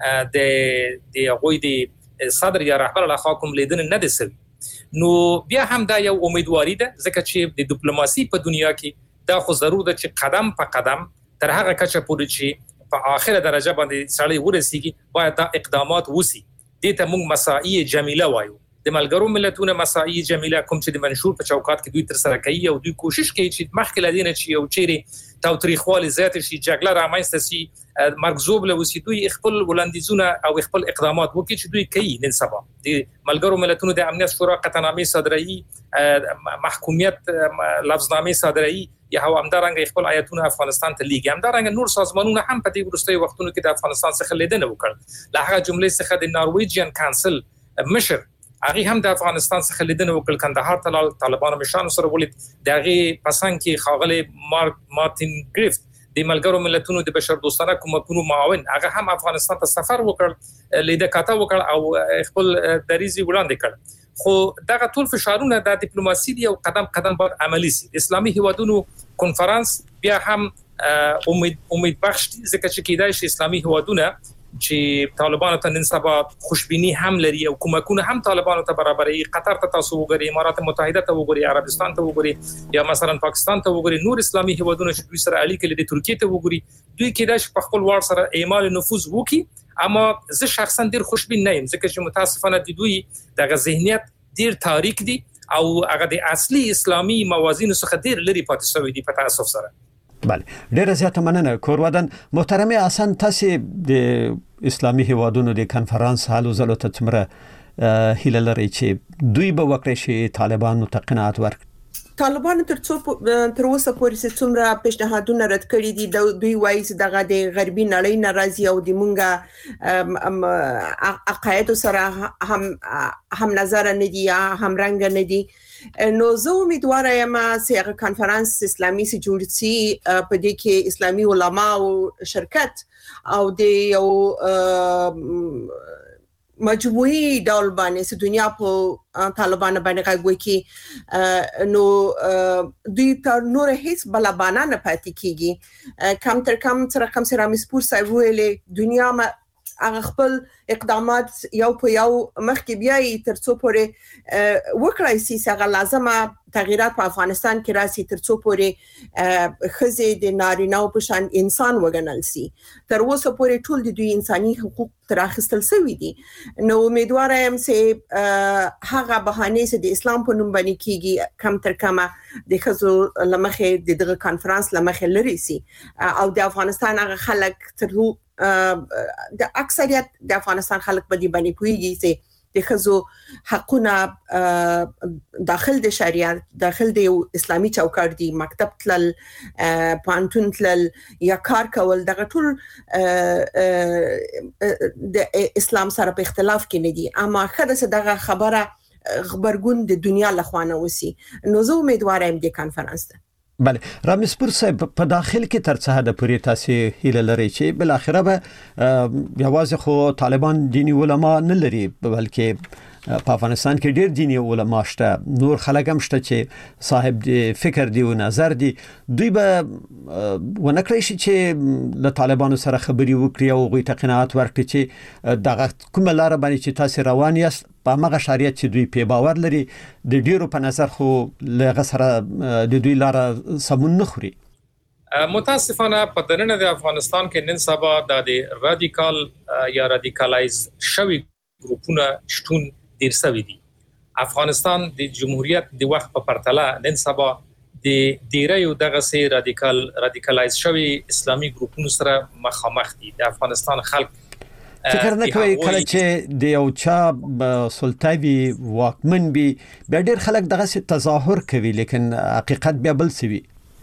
Speaker 7: د غوي د صدر یا رهبر له خوا کوم لیدنه نه دي. نو بیا هم دا یو امیدواري ده ځکه چې د ډیپلوماسي په دنیا کې دا خو ضرور ده چې قدم په قدم تر هغه کچه پورې چې په اخره درجه باندې سړی ورسیږي باید دا اقدامات وسی. دې ته موږ مساعی جمیله وایو د ملګرو ملتونو مساعي جمیله کوم چې د منشور په چوکاټ کې دوی تر سره کوي او دوی کوشش کوي چې مخکې لدینه چې یو چیرې تاوتریخوالي زیات شي جګړه رامنځته شي مرګزوب له وسی دوی خپل ولندیزونه او خپل اقدامات وکړي چې دوی کوي نن سبا د ملګرو ملتونو د امنیت شورا قطعنامې صادرایي محکومیت لفظنامې صادرایي یا هم همدارنګه خپل آیتونه افغانستان ته لیږي همدارنګه نور سازمانونه هم په دې وروستي وختونو کې د افغانستان څخه لیدنه وکړ له هغه جملې څخه د نارویجین کانسل مشر هغه هم د افغانستان څخه لیدنه وکړ کندهار ته طالبانو مشان سره ولید دغه پسند کې خاغلی مارتین گریفت د ملګرو ملتونو د بشر دوستانه کومکونو معاون هغه هم افغانستان ته سفر وکړ لیده کاته وکړ او خپل دریزي وړاندې کړ خو دغه ټول فشارونه د ډیپلوماسي دی او قدم قدم باید عملی شي اسلامي هیوادونو کنفرانس بیا هم امید بخش ځکه چې کېدای شي اسلامي هیوادونه چې طالبانو ته نن سبا خوشبینی هم لري او کومکونه هم طالبانو ته برابرې قطر ته تاسو وګورئ امارات متحده ته وګورئ عربستان ته وګورئ یا مثلا پاکستان ته وګورئ نور اسلامي هیوادونه چې دوی سره اړیکې لري ترکیه ته وګورئ دوی کېدای شي په خپل وړ سره اعمال نفوذ وکړي اما زه شخصا ډیر خوشبین نه یم ځکه چې متاسفانه د دوی دغه ذهنیت ډیر تاریک دي او هغه د اصلي اسلامي موازین څخه ډیر لري پاتې شوی دی په تاسف سره
Speaker 5: بله ډیره زیاته مننه کورودن محترم حسن تاسو د اسلامي هیوادونو د کنفرانس حالو زلو ته څومره هیله لري چې دوی به وکړي چې طالبانو ته قناعت ورکړي
Speaker 10: طالبان تر اوسه پورې څومره پیشنهادونه رد کړي دي دوی وایي چې دغه د غربي نړۍ ناراضي او د مونږه عقاید سره هم نظر نه دي هم رنګ نه دي نو زه امیدواره یم چې هغه کنفرانس اسلامي سي جوړ شي په دې کې اسلامي علما او شرکت او د یو مجموعي ډول باندې چې دنیا په طالبان باندې غوږ کې نو دوی تر نور هیڅ بلابانا نه پاتې کیږي کم تر کم سره کم سره مسپور سای ویلې دنیا ما هغه خپل اقدامات یو په یو مخکې بیاي ترڅو پورې وکړای شي چې لازمه تغیرات په افغانستان کې راسي ترڅو پورې خزه د نارینه او په شان انسان وګڼل شي تر اوسه پورې ټول د دوی انساني حقوق تر اخیستل شوی دي نو امیدواره یم چې هغه بهانه چې د اسلام په نوم باندې کیږي کم تر کمه د خزو لمخه دغه کانفرنس لمخه لري سي او د افغانستان هغه خلک تر د اکثریت د افغانستان خلک په دې باندې کوي چې د خزو حقونه داخل د شریعت داخل د اسلامي چوکاټ دی مکتب تل پانتون تل یا کار کول دغه ټول د اسلام سره په اختلاف کې نه دي اما خدای دغه خبره خبرګون د دنیا لخوانه وسی نو زه امیدواره یم د کانفرنس ته
Speaker 5: بله رامسپور صاحب په داخل کې تر څه د پوری تاسو هیله لري چې بل اخره به یوازې خو طالبان دینی علما نه لري بلکې په افغانستان کې ډېر دینی علما شته نور خلک هم شته چې صاحب د فکر دی او نظر دی دوی به ونکړي چې د طالبانو سره خبري وکړي او غوي تقنعات ورکړي چې دغه کومه لار باندې چې تاسو روان یاست په هغه شریعت چې دوی په باور لري د ډیرو په نظر خو لغه سره د دوی لار سمون نه خوري
Speaker 7: متاسفانه په دننه د افغانستان کې نن سبا د رادیکال یا رادیکالایز شوی ګروپونه شتون ډیر سوي دي افغانستان د جمهوریت د وخت په پرتله نن سبا د ډیرایو دغه سي رادیکالایز شوی اسلامي ګروپونو سره مخامخ دي د افغانستان خلک
Speaker 5: فکر نه کوي کله چې د یو چا سلطوي واکمن بي بیا ډیر خلک دغه سي تظاهر کوي لیکن حقیقت بیا بل سوي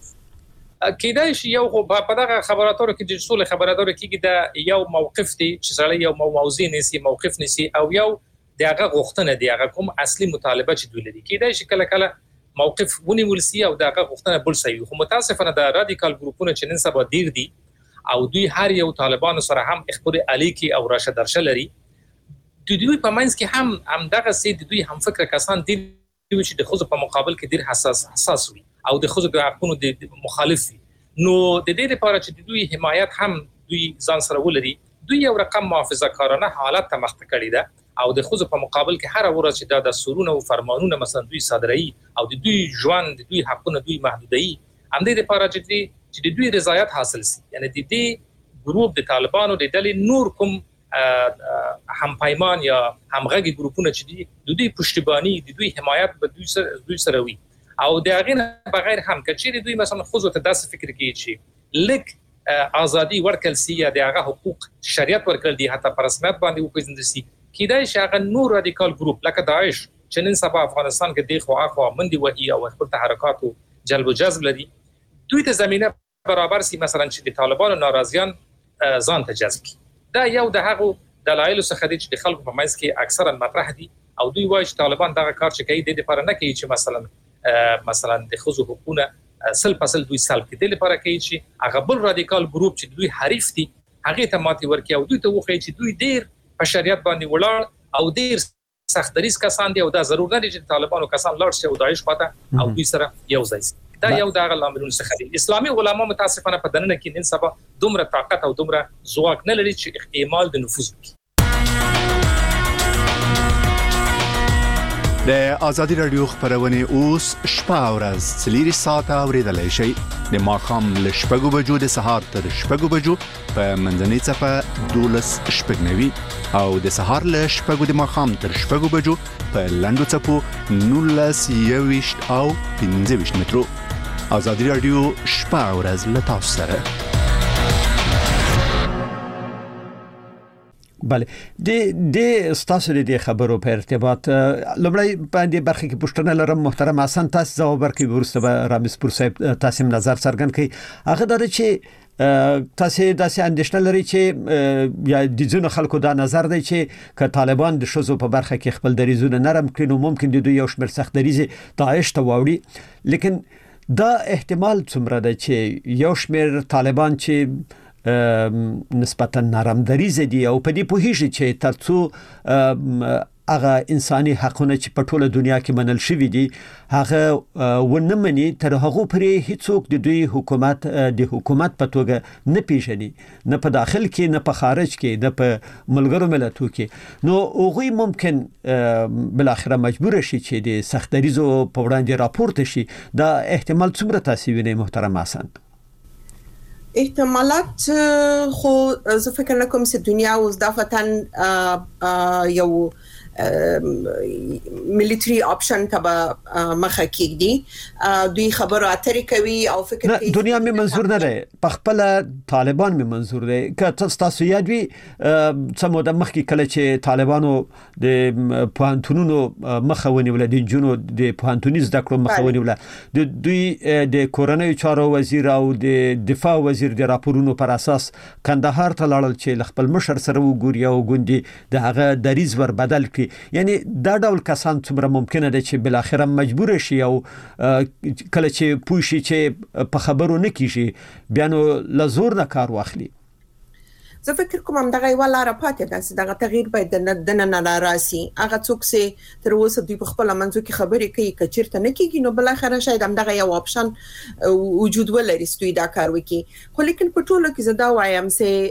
Speaker 7: کېدای شي یو په دغه خبراتو کې د ټول خبراتو کې د یو موقف دی چې سړی یو موضوع نسی موقف نسی او یو دغه غوښتنه دی هغه کوم اصلي مطالبه چې دوی لري کېدای شي کله موقف ونیول سي او دغه غوښتنه بل سي خو متاسفانه د رادیکال ګروپونه چې نن سبا ډیر دي او دوی هر یو طالبانو سره هم خبري الیکی او راشه درشه لري دوی په منځ کې هم دغه سي دوی هم فکر کسان دي چې د خوځ په مقابل کې ډیر حساس وي او د خوځ د حقونو د مخالف نو د دې لپاره چې دوی حمایت هم دوی ځان سره ولري دوی یو رقم محافظه‌کارانه حالت ته مخ کړی ده او د خوځ په مقابل کې هر ورځ چې د سرونه او فرمانونه مثلا دوی صادري او د دوی ژوند د دوی حقونه دوی محدودي هم د لپاره چې د دوی رضایت حاصل شي یعنی د دې ګروپ د طالبانو د ډلې نور کوم همپایمان یا همغږي ګروپونه چې دي د دوی پشتیبانی د دوی حمایت به دوی سره وي او د هغه بغیر هم کچې دوی مثلا خو ته داسې فکر کوي چې لیک ازادي ورکل سي یا د هغه حقوق شریعت ورکل دي حتی پر رسمیت باندې وپیژندل سي کیدای شي هغه نور رادیکال ګروپ لکه داعش چې نن سبا افغانستان کې د خواخوا مندي وهي او خپل تحرکات جلب و جذب لري دوی ته زمينه برابر سي مثلا چې د طالبانو ناراضيان ځان ته جذب کی دا یو د هغه دلایل څخه دي چې د خلکو په منځ کې اکثرا مطرح دي او دوی وایي چې طالبان دغه کار چې کوي د لپاره نه کوي چې مثلا د خزو حقوقونه سل فصل دوی سال کې د لپاره کوي چې هغه بل رادیکال ګروپ چې دوی حریف دي هغه ته ماتي ورکي او دوی ته وخی چې دوی ډیر په شریعت باندې ولاړ او ډیر سخت دریس کسان دي او دا ضرور نه دي چې طالبانو کسان لاړ شي او داعش پاته او دوی سره یو ځای دا یو د لاملونو څخه دي اسلامي علما متاسفانه په دننه کې نن سبا دومره طاقت او دومره ځواک نه لري چې احتمال د نفوذ وکړي
Speaker 3: د آزادي رادیو خبرونه اوس شپه او ورځ سلیری ساعته اوریدلای شئ د ماخام ل شپږو بجو د سهار تر شپږو بجو په منځنۍ صفه 12 شپږنوي او د سهار ل شپږو د ماخام تر شپږو بجو په لندو صفو 19 او 15 مترو آزادي رادیو شپه او ورځ له تاسو سره
Speaker 5: بله د استاسو د خبرو په ارتباط لومړی باندې برخه کې پوښتنه لرم محترم حسن تاسو ځواب ورکړئ ورسته به رامز پور صاحب تاسو نظر څرګند کړئ هغه دا چې تاسو داسې اندېښنه لري چې یا د ځینو خلکو دا نظر دی چې ک طالبان د شوزو په برخه کې خپل دریزونه نرم کړي نو ممکن د دوی یو شمېر سخت دریزي داعش ته واوړي لیکن دا احتمال څومره دی چې یو شمېر طالبان چې نسبتا نرم دریزه دي او په دې پوهیږي چې ترڅو هغه انساني حقونه چې په ټوله دنیا کې منل شوی دي هغه ونه مني تر هغه پرې هیڅوک د دوی حکومت په توګه نه پیژني نه په داخل کې نه په خارج کې نه په ملګرو ملتونو کې نو هغه ممکن بل اخره مجبور شي چې د سخت دریزو په وړاندې راپورته شي دا احتمال څومره تاسو وینئ محترم حسن
Speaker 10: احتمالات خو زه فکر نه کوم چې دنیا اوس دافتن یو ملټری اپشن ته مخه کېږي دوی خبرو اترې کوي او فکر کوي
Speaker 5: دنیا مې منظور نه ده په خپل طالبان مې منظور ده که تاسو یاد وي څه موده مخکې کله چې طالبانو د پوهنتونونو مخه ونیوله د جنونو د پوهنتوني زده کړو مخه ونیوله د دوی د کورنۍ چارو وزیر او د دفاع وزیر د راپورونو پر اساس کندهار ته لاړل چې خپل مشر سره وګوري او ګوندي د هغه دریز ور بدل کړي یعنی دا ډول کسان څومره ممکنه ده چې بل اخر مجبور شي او کله چې پوه شي چې په خبرو نه کیږي بیا نو لزور نه کار واخلي
Speaker 10: زه فکر کوم همدغه یو لاره پاتې ده چې دغه تغییر باید د نن راسي هغه څوک چې تر اوسه دوی په خپل منځو کې خبرې کوي کچیرته نه کیږي نو بل اخر شاید همدغه یو اپشن وجود ولري چې دوی دا کار وکړي خو لیکن په ټولو کې زه دا وایم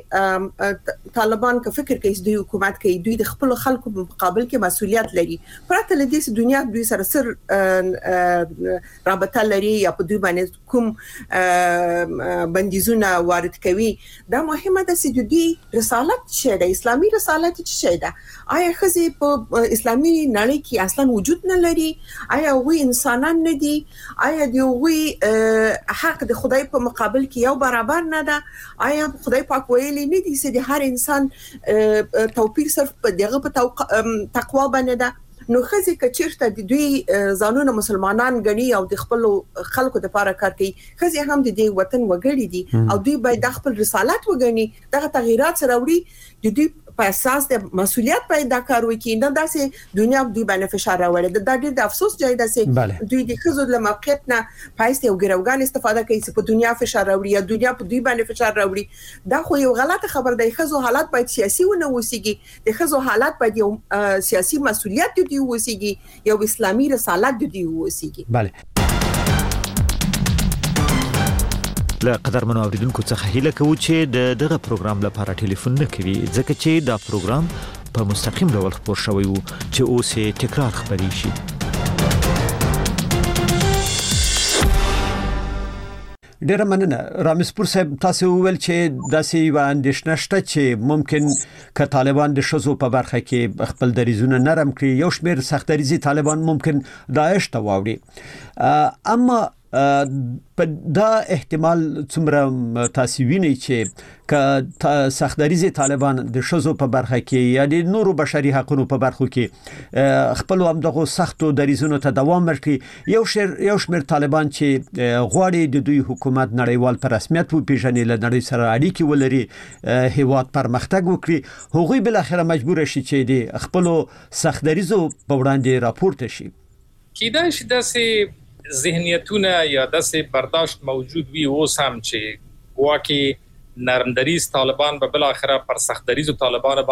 Speaker 10: چې طالبان که فکر کوي دوی حکومت کوي دوی د خپل خلکو په مقابل کې مسؤلیت لري پرته له دې چې دنیا دوی سره سر رابطه لري یا په دوی باندې کوم بندیزونه وارد کوي دا مهمه ده چې دوی رسالت شه د اسلامي رسالت شه ده آیا خزي په اسلامي نړۍ کې اصلا وجود نه لري آیا وی انسانان نه دي آیا دوی حق د خدای په مقابل کې یو برابر نه ده آیا خدای پاک ویلي نه دي چې د هر انسان توپیر صرف په دغه په تقوا باندې ده نو خزي کچیرته د دوی ځانونه مسلمانان غني او د خپل خلکو د لپاره کار کوي خزي هم د دې وطن وګړي دي او دوی باید د خپل رسالت وګڼي دغه تغیرات سره وړي د دوی په اساس د مسؤلیت پیدا کار وکړي نه داسې دنیا دوی باندې فشار راوړي د ډېر د افسوس ځای ده چې دوی د خزو د موقعیت نه پایسته او ګروګان استفاده کوي چې په دنیا فشار راوړي یا دنیا په دوی باندې فشار راوړي دا خو یو غلطه خبر ده خزو حالات باید سیاسي ونه وسیږي د خزو حالات باید یو سیاسي مسؤلیت دی وسیږي یو اسلامي رسالت دی وسیږي
Speaker 5: bale
Speaker 6: له قدرمنو اوریدونکو څخه هیله کوو چې دغه پروګرام لپاره ټلیفون نه کوي ځکه چې دا پروګرام په مستقیم ډول خبر شوی وو چې اوس یې تکرار خبري شي
Speaker 5: ډیره مننه رامسپور صاحب، تاسو وویل چې داسې یو اندېښنه شته چې ممکن ک طالبان د شذو په برخه کې خپل دریزونه نرم کړي، یو شمېر سختدریزي طالبان ممکن داعش ته واوړي، اما دا احتمال څومره تاسو وینئ چې ک سختدریزي طالبان د شذو په برخه کې یا د نورو بشري حقوقو په برخو کې خپل همدغه سختو دریزونو ته دوام ورکړي، یو شمېر طالبان چې غواړي د دوی حکومت نړیوال په رسمیت وپیژني، له نړۍ سره اړیکې ولري، هیواد پرمختګ وکړي، هغوی بل اخر مجبور شي چې د خپل سختدریزو په وړاندې راپورته شي.
Speaker 7: کیدای شي داسې ذهنیتونه یا داسې برداشت موجود وي اوس هم چې واکه نرمدریز طالبان به بل اخر پر سختدریزو طالبان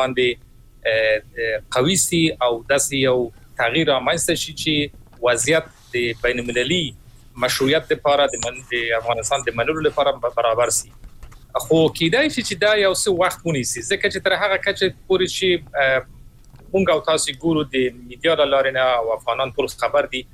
Speaker 7: باندې قوي سي او داسې یو تغییر رامنځته شي چې وضعیت د بین المللي مشروعیت لپاره د افغانستان د منلو لپاره برابر سي. خو کیدای شي چې دا یو څه وخت ونیسي، ځکه چې تر هغه کچه پورې شي مونږ او تاسو ګورو د میډیا لارې نه او افغانان ټول خبر دي.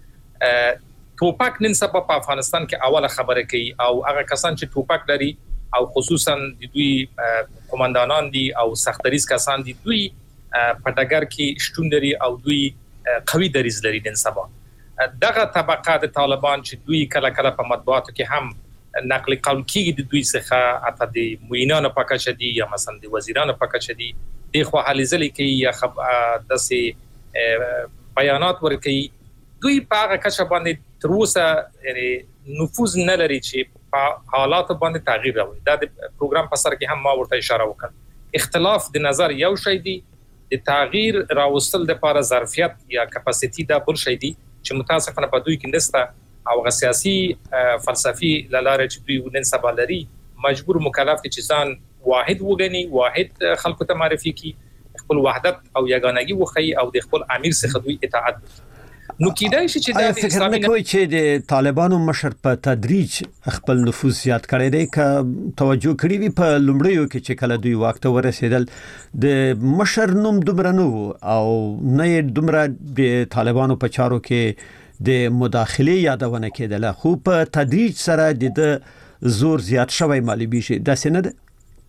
Speaker 7: توپک نن سبا په افغانستان کې اوله خبره کوي او هغه کسان چې توپک لري او خصوصا د دوی قومندانان دي او سختدریز کسان دي، دوی په ډګر کې شتون لري او دوی قوي دریز لري. نن سبا دغه طبقه د طالبان چې دوی کله کله په مطبوعاتو کې هم نقل قول کیږي د دوی څخه اته د موینانو پکې دي یا مثلا د وزیرانو پکې دي، د خو حالزلې کې یا داسې بیانات ورکوي، دوی په هغه کچه باندې تر اوسه یعنی نفوذ نه لري چې په حالات باندې تغییر راوړي. دا د پروګرام په سر کې هم ما ورته اشاره وکړه. اختلاف د نظر یو شی دی، د تغییر راوستل د لپاره ظرفیت یا کپاسټي دا بل شی دی چې متاسفانه په دوی کې نشته او سیاسي فلسفي لاره چې دوی نن سبا لري مجبور مکلف چې ځان واحد وګڼي، واحد خلکو ته معرفي کړي، خپل وحدت او یګانګي وخی او د خپل امیر څخه دوی اطاعت وکړي. نو کیدای شي چې
Speaker 5: دا فکر نه کوي چې د طالبانو مشر په تدریج خپل نفوذ زیات کړی دی، که توجه کړی وي په لومړیو کې چې کله دوی وخت ورسېدل د مشر نوم دومره نه او نه دومره د طالبانو په چارو کې د مداخله یادونه کېدله، خو په تدریج سره د زور زیات شوی معلومیږي. دا څه نه ده؟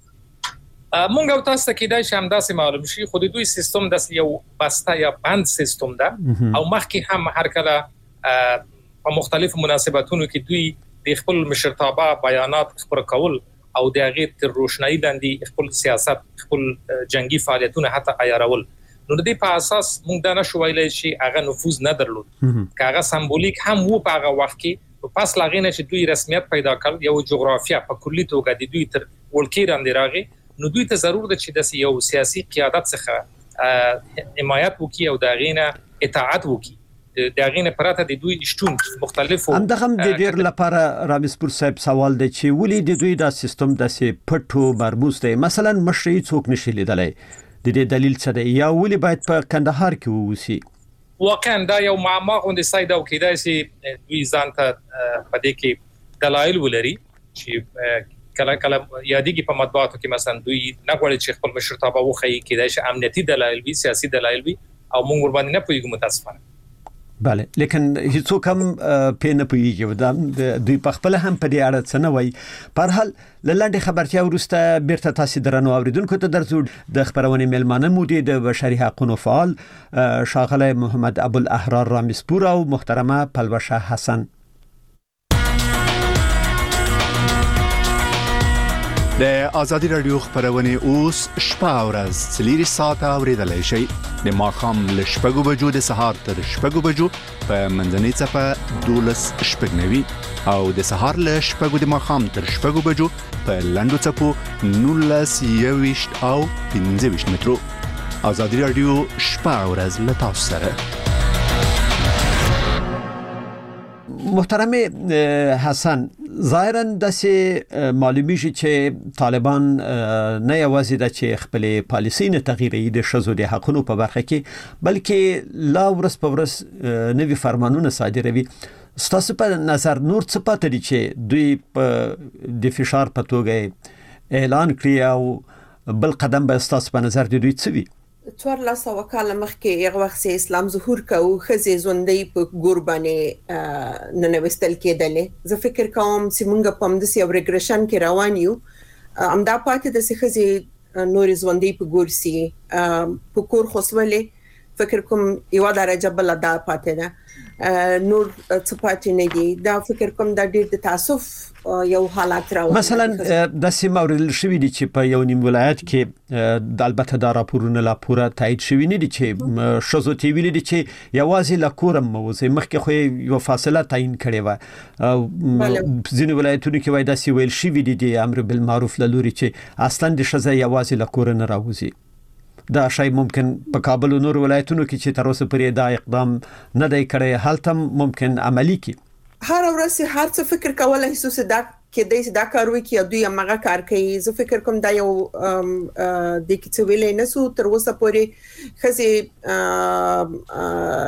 Speaker 7: مونږ او تاسو کې دا شام داسې معلوم شي، خو د دوی سیستم د یو بسته یا بند سیستم ده او مخکې هم هر کله په مختلفو مناسباتونو کې دوی د خپل مشرتابه بیانات خبر کول او د هغه تر روشنايي باندې خپل سیاست، خپل جنگي فعالیتونه حتی عیارول. نو د دې په اساس مونږ دا نشو ویلای شي هغه نفوذ نه درلود، که هغه سمبولیک هم وو په هغه وخت کې. پس لاغینه چې دوی رسمیت پیدا کړ، یو جغرافیه په کلی توګه د دوی تر ولکې راندې راغی، نو دوی ته ضرور ده چې د یو سیاسي قیادت څخه حمایت وکړي او د غینه اطاعت وکړي. د غینه پراته د دوی شتون مختلفو
Speaker 5: همدغه د ډیر لپاره رامسپور صاحب سوال دی چې ولې د دوی دا سیستم د پټو مرموز دی، مثلا مشري څوک نشي لیدلای، د دې دلیل څه دی یا ولې باید په کندهار کې ووسی؟
Speaker 7: واقعا دا یو معما غونډه سايده او کېدای شي دوی ځان ته په دې کې دلایل ولري چې کله یادېږي په مطبوعاتو کې مثلا دوی نه غواړي چې خپل مشرتابه وخی، کېدای شي امنیتي دلایل وي، سیاسي دلایل وي او موږ ور باندې نه پوهیږو متاسفانه.
Speaker 5: بله، لیکن هیڅوک هم په نه پوهیږي، دا دوی په خپل هم په دې اړه څه نه وایي. په هر حال لاندې خبرتیا وروسته بیرته تاسو درنو اوریدونکو ته درځو. د خبرونې ملمانه مودي د بشري حقوقو فعال شاغله محمد ابوالاحرار رامسپور او محترمه پلوشه حسن.
Speaker 3: د ازادي رادیو خبرونه اوس شپه او ورځ 4 ساعته اوریدلای شئ. د ماخام ل شپږو بجو د سهار تر شپږو بجو په منځنۍ صفه 12:90 او د سهار ل شپږو د ماخام تر شپږو بجو په لندو صفو 19:20 او 15 مترو. ازادي رادیو شپه او ورځ له تاسو سره.
Speaker 5: محترم حسن، ظاهرا داسې معلومیږي چې طالبان نه یوازې د چې خپل پالیسي نه تغییري د شذو د حقوقو په برخه کې، بلکې لا ورځ په ورځ نوي فرمانونه صادروي. ستاسو په نظر نور څه پاتې دي چې دوی په د فشار په توګه اعلان کړی او بل قدم به ستاسو په نظر دوی څه وي؟
Speaker 10: 14 وکاله مخکې یو وخت اسلام ظهور کوي خزې ژوندۍ په ګور باندې ننوستل کېدلې زه فکر کوم چې موږ په همدې یو ریګریشن کې روان یو امدا پاتې د خزې نور ژوندۍ په ګور سي په کور خوسولې فکر کوم یو درجه بل دا پاتې ده نور څه پاتې نه دي دا فکر کوم دا ډېر د تاسف یو حالات راوړي
Speaker 5: مثلا د سیمه ورل شوې دي چې په یو نیم ولایت کې د البته دا راپورونه لا پوره تایید شوی نه دي چې شزو تی ویل دي چې یوازې لا کورم موزه مخکې خو یو فاصله تعیین کړي و ځینې ولایتونو کې وای دا سی ویل شوی دي د امر بالمعروف لوري چې اصلا د شزه یوازې لا کور نه راوځي دا شای ممکن په کابل او نور ولایتونو کې چې تر اوسه پرې دا اقدام نه دی کړی حالت ممکن عملی کی
Speaker 10: هر ورځ هر څه فکر کولای شو دا کې د دا کار وکي دوی هغه کار کوي زه فکر کوم دا یو د کیڅ ویلې نه سو تر اوسه پورې خزي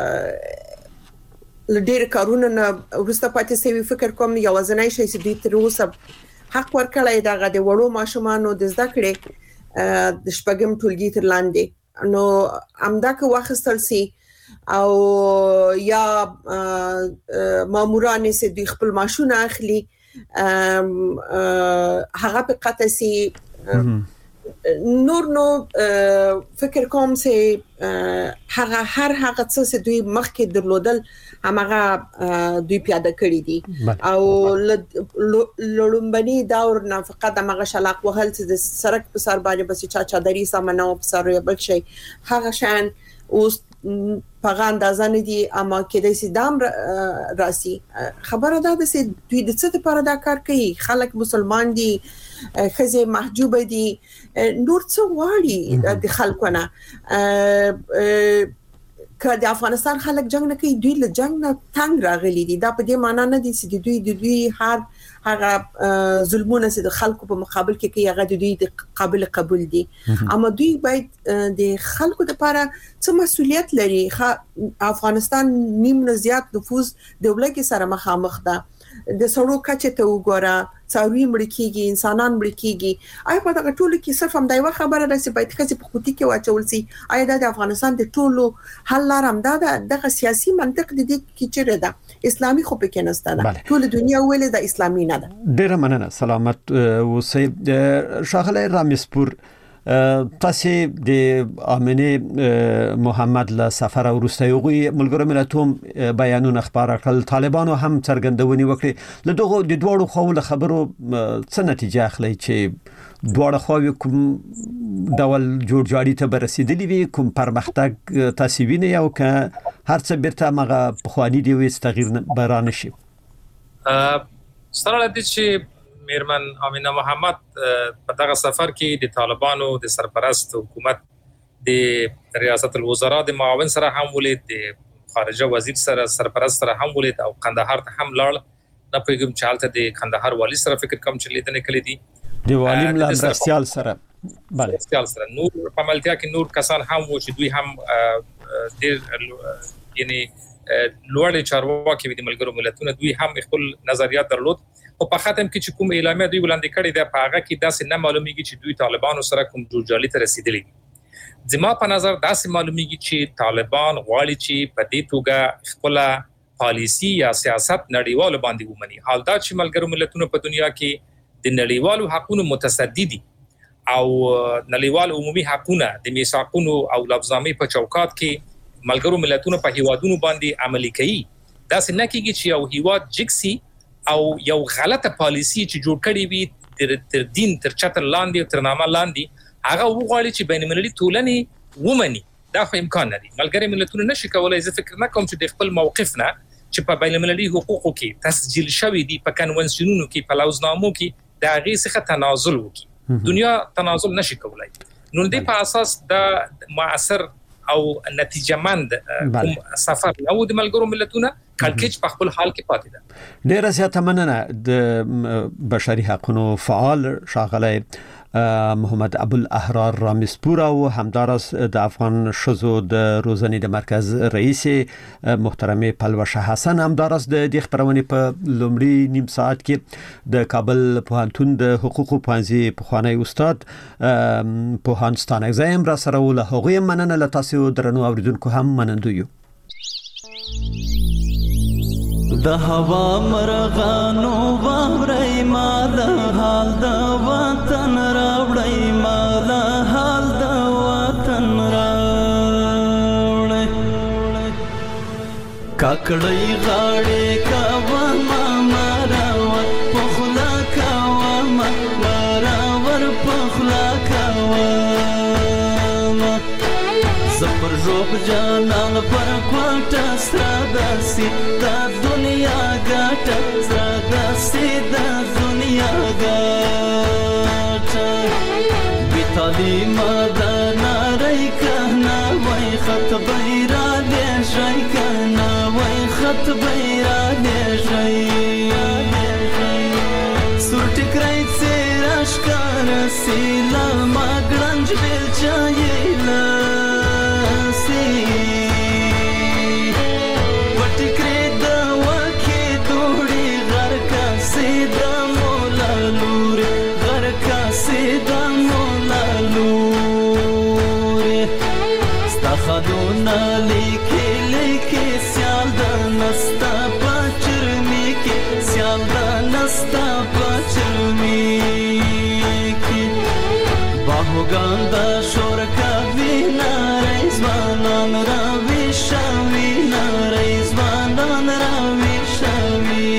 Speaker 10: لډیر کارونه ورسته پاتې سوي فکر کوم یو ځنای شي چې دوی تر اوسه حق ورکړی دا د وړو ماشومانو د زده کړې د شپږم ټولګي تر لاندې نو امدا که واخستل سي او یا ماموران سي دوی خپل ماشونه اخلي هغه په قطع سي نور نو فکر کوم سي هغه هغه څه دوی مخکې درلودل همغه دوی پیاده کړی دي او لړمبني داور نه فقط هغه شلاق وهل چې د سرک په سر باندې بس چادري سامانه په سر یو بل شي هغه شان اوس پغه اندازه نه دي اما کېدای سي دام راسي خبره ده چې دوی د څه لپاره دا کار کوي خلک مسلمان دي خزه محجوب دي نور څه واړي د خلکونه که د افغانستان خلک جنگ نه کوي دوی له جنگ نه تنگ راغلي دي دا په دې معنی نه دي چې دوی هغه ظلمونه چې د خلکو په مقابل کې کوي هغه دوی د قابل قبول دي اما دوی باید د خلکو لپاره څه مسؤلیت لري افغانستان نیم نه زیات نفوذ دولت سره مخامخ ده د سړو کچه ته وګوره څاروي مړ کیږي انسانان مړ کیږي آیا په دغه ټولو کې صرف هم دا یو خبره ده چې باید خزي په خوتي کې واچول سي آیا د افغانستان د ټولو حل لار هم دا دغه سیاسي منطق د دې کې چیرې ده اسلامي خو پکې نشته ده ټول دنیا ویل د اسلامي نه ده
Speaker 5: ډیره مننه سلامت اوسئ شاغله رامیسپور تاسو د امنه محمد له سفر ورسته یو ملګرو ملتوم بیانونه خبره کړل طالبانو هم څرګندونې وکړي له دغه د دوړو خو له خبرو څه نتیجه اخلي چې دوړه خو کوم ډول جوړجاړي ته برسېدلی وي کوم پرمختګ تاسو وینئ او که هر څه بیرته مغه بخوانی دی وي تغییر برانه شي
Speaker 7: سره د چې میرمن امینه محمد په دغه سفر کې د طالبانو د سرپرست حکومت د ریاست الوزرا د معاون سره هم ولید د خارجه وزیر سره سرپرست سره هم ولید او قندهار ته هم لاړ نه پیغام چالت د قندهار والی سره فکر کم چلیدنه کړی دي
Speaker 5: د والی ملا مرسیال سره
Speaker 7: بله مرسیال سره نور په ملتیا کې نور کسان هم و چې دوی هم د یعنی لوړ چارواکي د ملګرو ملتونو دوی هم خپل نظریات درلود او په ختم کې چې کوم اعلامیه دوی وړاندې کړې ده په هغه کې داسې نه معلومیږي چې دوی طالبانو سره کوم جوړجاړي ته رسیدلي زما په نظر داسې معلومیږي چې طالبان غواړي چې په دې توګه خپل پالیسی یا سیاست نړیوالو باندې ومني حال دا چې ملګرو ملتونو په دنیا کې د نړیوالو حقوقو متصدی دي او نړیوال عمومي حقوقونه د میثاقونو او لفظنامې په چوکاټ کې ملګرو ملتونو په هیوادونو باندې عملي کوي داسې نه کېږي چې یو هیواد جکسي او یو غلطه پالیسی چې جوړ کړی وي تر دین تر چتر لاندې تر نامه لاندې هغه وغواړي چې بین المللي ټولنې ومني دا خو امکان نه دی ملګری ملتونه نشي کولای زه فکر نه کوم چې د خپل موقف نه چې په بین المللي حقوقو کې تسجیل شوی دی په کنونسیونونو کې په لوزنامو کې دا غي څخه تنازل وکړي دنیا تنازل نشي کولای نو دې په اساس دا معاصر او نتیجه مند کوم سفر او د ملګرو ملتونه کلکچ په خپل حال کې پاتې ده
Speaker 5: ډیره زیاته مننه د بشري حقوقو فعال شاغله محمد ابوالاحرار رامسپور او همدارس د افغان شذو د روزنې د مرکز رئیس محترمه پلوشه حسن همدارس د خبرونه په لومړی نیم ساعت کې د کابل پوهنتون د حقوقو پوهنځي پخوانی استاد پوهانستان اگزایم را سره ول هغه مننه لتاسو درنو اوریدونکو هم منندو یو
Speaker 11: د هوا مرغانو واوري مال حال د وطن راوړی مال حال د وطن راوړی کاکړی غاړې کاوه ماراور پخلا کاوه ماراور پخلا کاوه زپر جوب جانان پر کوټه ستراداسي دا دنیا ګټه ستراداسي دا دنیا ګټه بیتالی ماده ناری کهنا وای خط بیرا دیشای کهنا وای خط بیرا دیشای سورتی کرای سیرش کارسی لما گرنج بیل چاییلا خدونا لیکی لیکی سیال دا نستا پاچرمی کی سیال دا نستا پاچرمی کی باہوگان دا شور کا وینا ریزوانان راوی شاوی نا ریزوانان راوی شاوی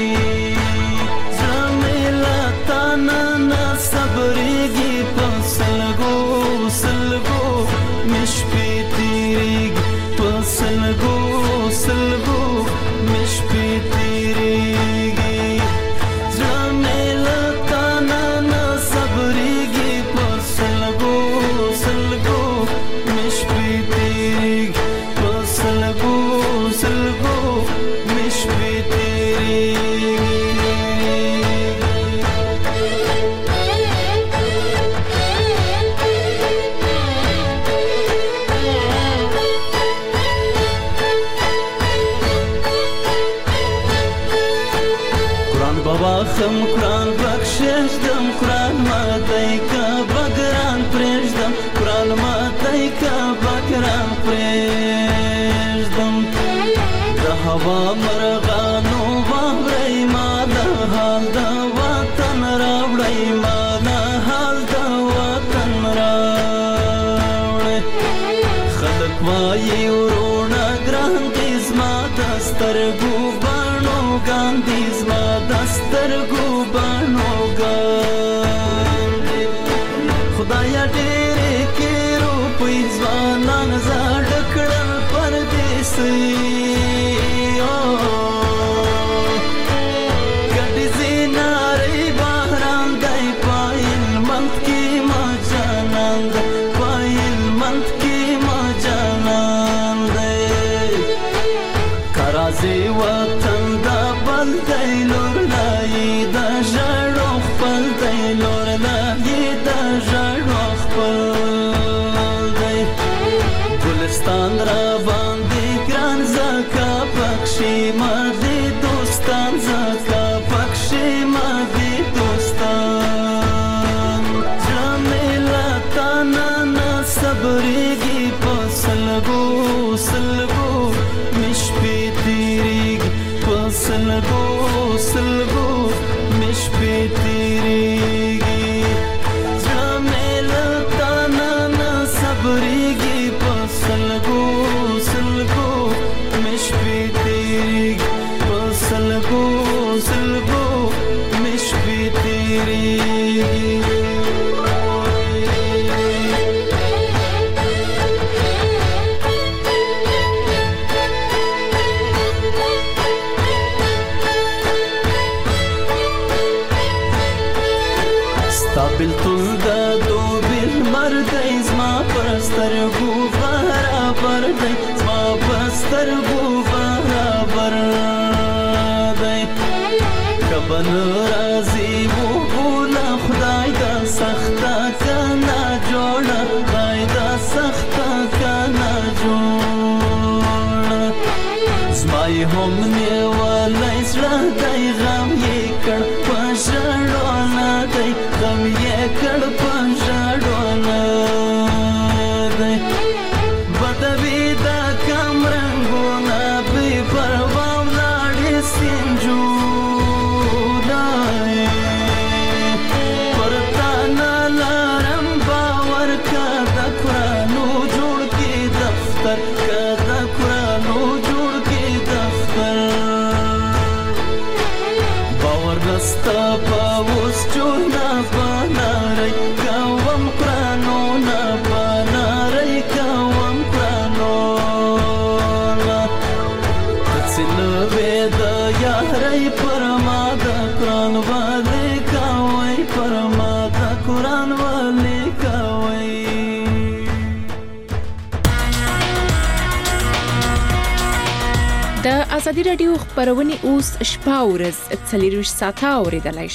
Speaker 11: زمیلا تانا صبریگی پسلگو سلگو مشپی سلگو سلگو مش پی تیریگی زمیلا تانا نا صبریگی پر سلگو سلگو مش پی تیریگی پر سلگو سلگو مش پی تیریگی خم قرآن بخشش دم قرآن مادای کا بگران پریش دم قرآن مادای کا بگران پریش دم د هوا مرغانو واوري مال حال د وطن راوړی مال حال د وطن راوړی خلک وایي ورونه ګران دي زما دسترګو بڼو ګاندي زما دسترګو بڼو ګاندي خدایا ډېرې کې روپۍ ځوانان زاړه کړل پردیسي ګډې زینارې بهران دی پایل منت کې ما جانان دی پایل منت کې ما جانان دی کرازي وطن دا بل دی لور لای دا ژړو خپل دی لور لای دا ژړو خپل دی ګلستان را باندې ګران زکا پکشي ما دي دوستان زکا پکشي ما دي دوستان جمیلا تانا نا صبرېږي په سلګو سلګو مش پی تیریږي په سلګو سلګو مش پی تیریږي جمیلا تانا نا صبرېږي په سلګو سلګو مش پی تیریږي په سلګو سلګو مش پی تیریږي بلتون دا دو بیل مردی زما پرسترگو برابر دی زما پرسترگو برابر دی کبن رازی و بولا خدای دا سختا کنا جوړه قاعده سخت کنا جوړه زمای هم نیولای سره دای غم یې کړ پښړونه دای غم یې کړ پښړونه دای بدوی دا کم رنگونه به پروا ولاړې سینجو
Speaker 9: د ازادي رادیو خبرونه اوس شپه ورځ 24 ساعته اوریدلای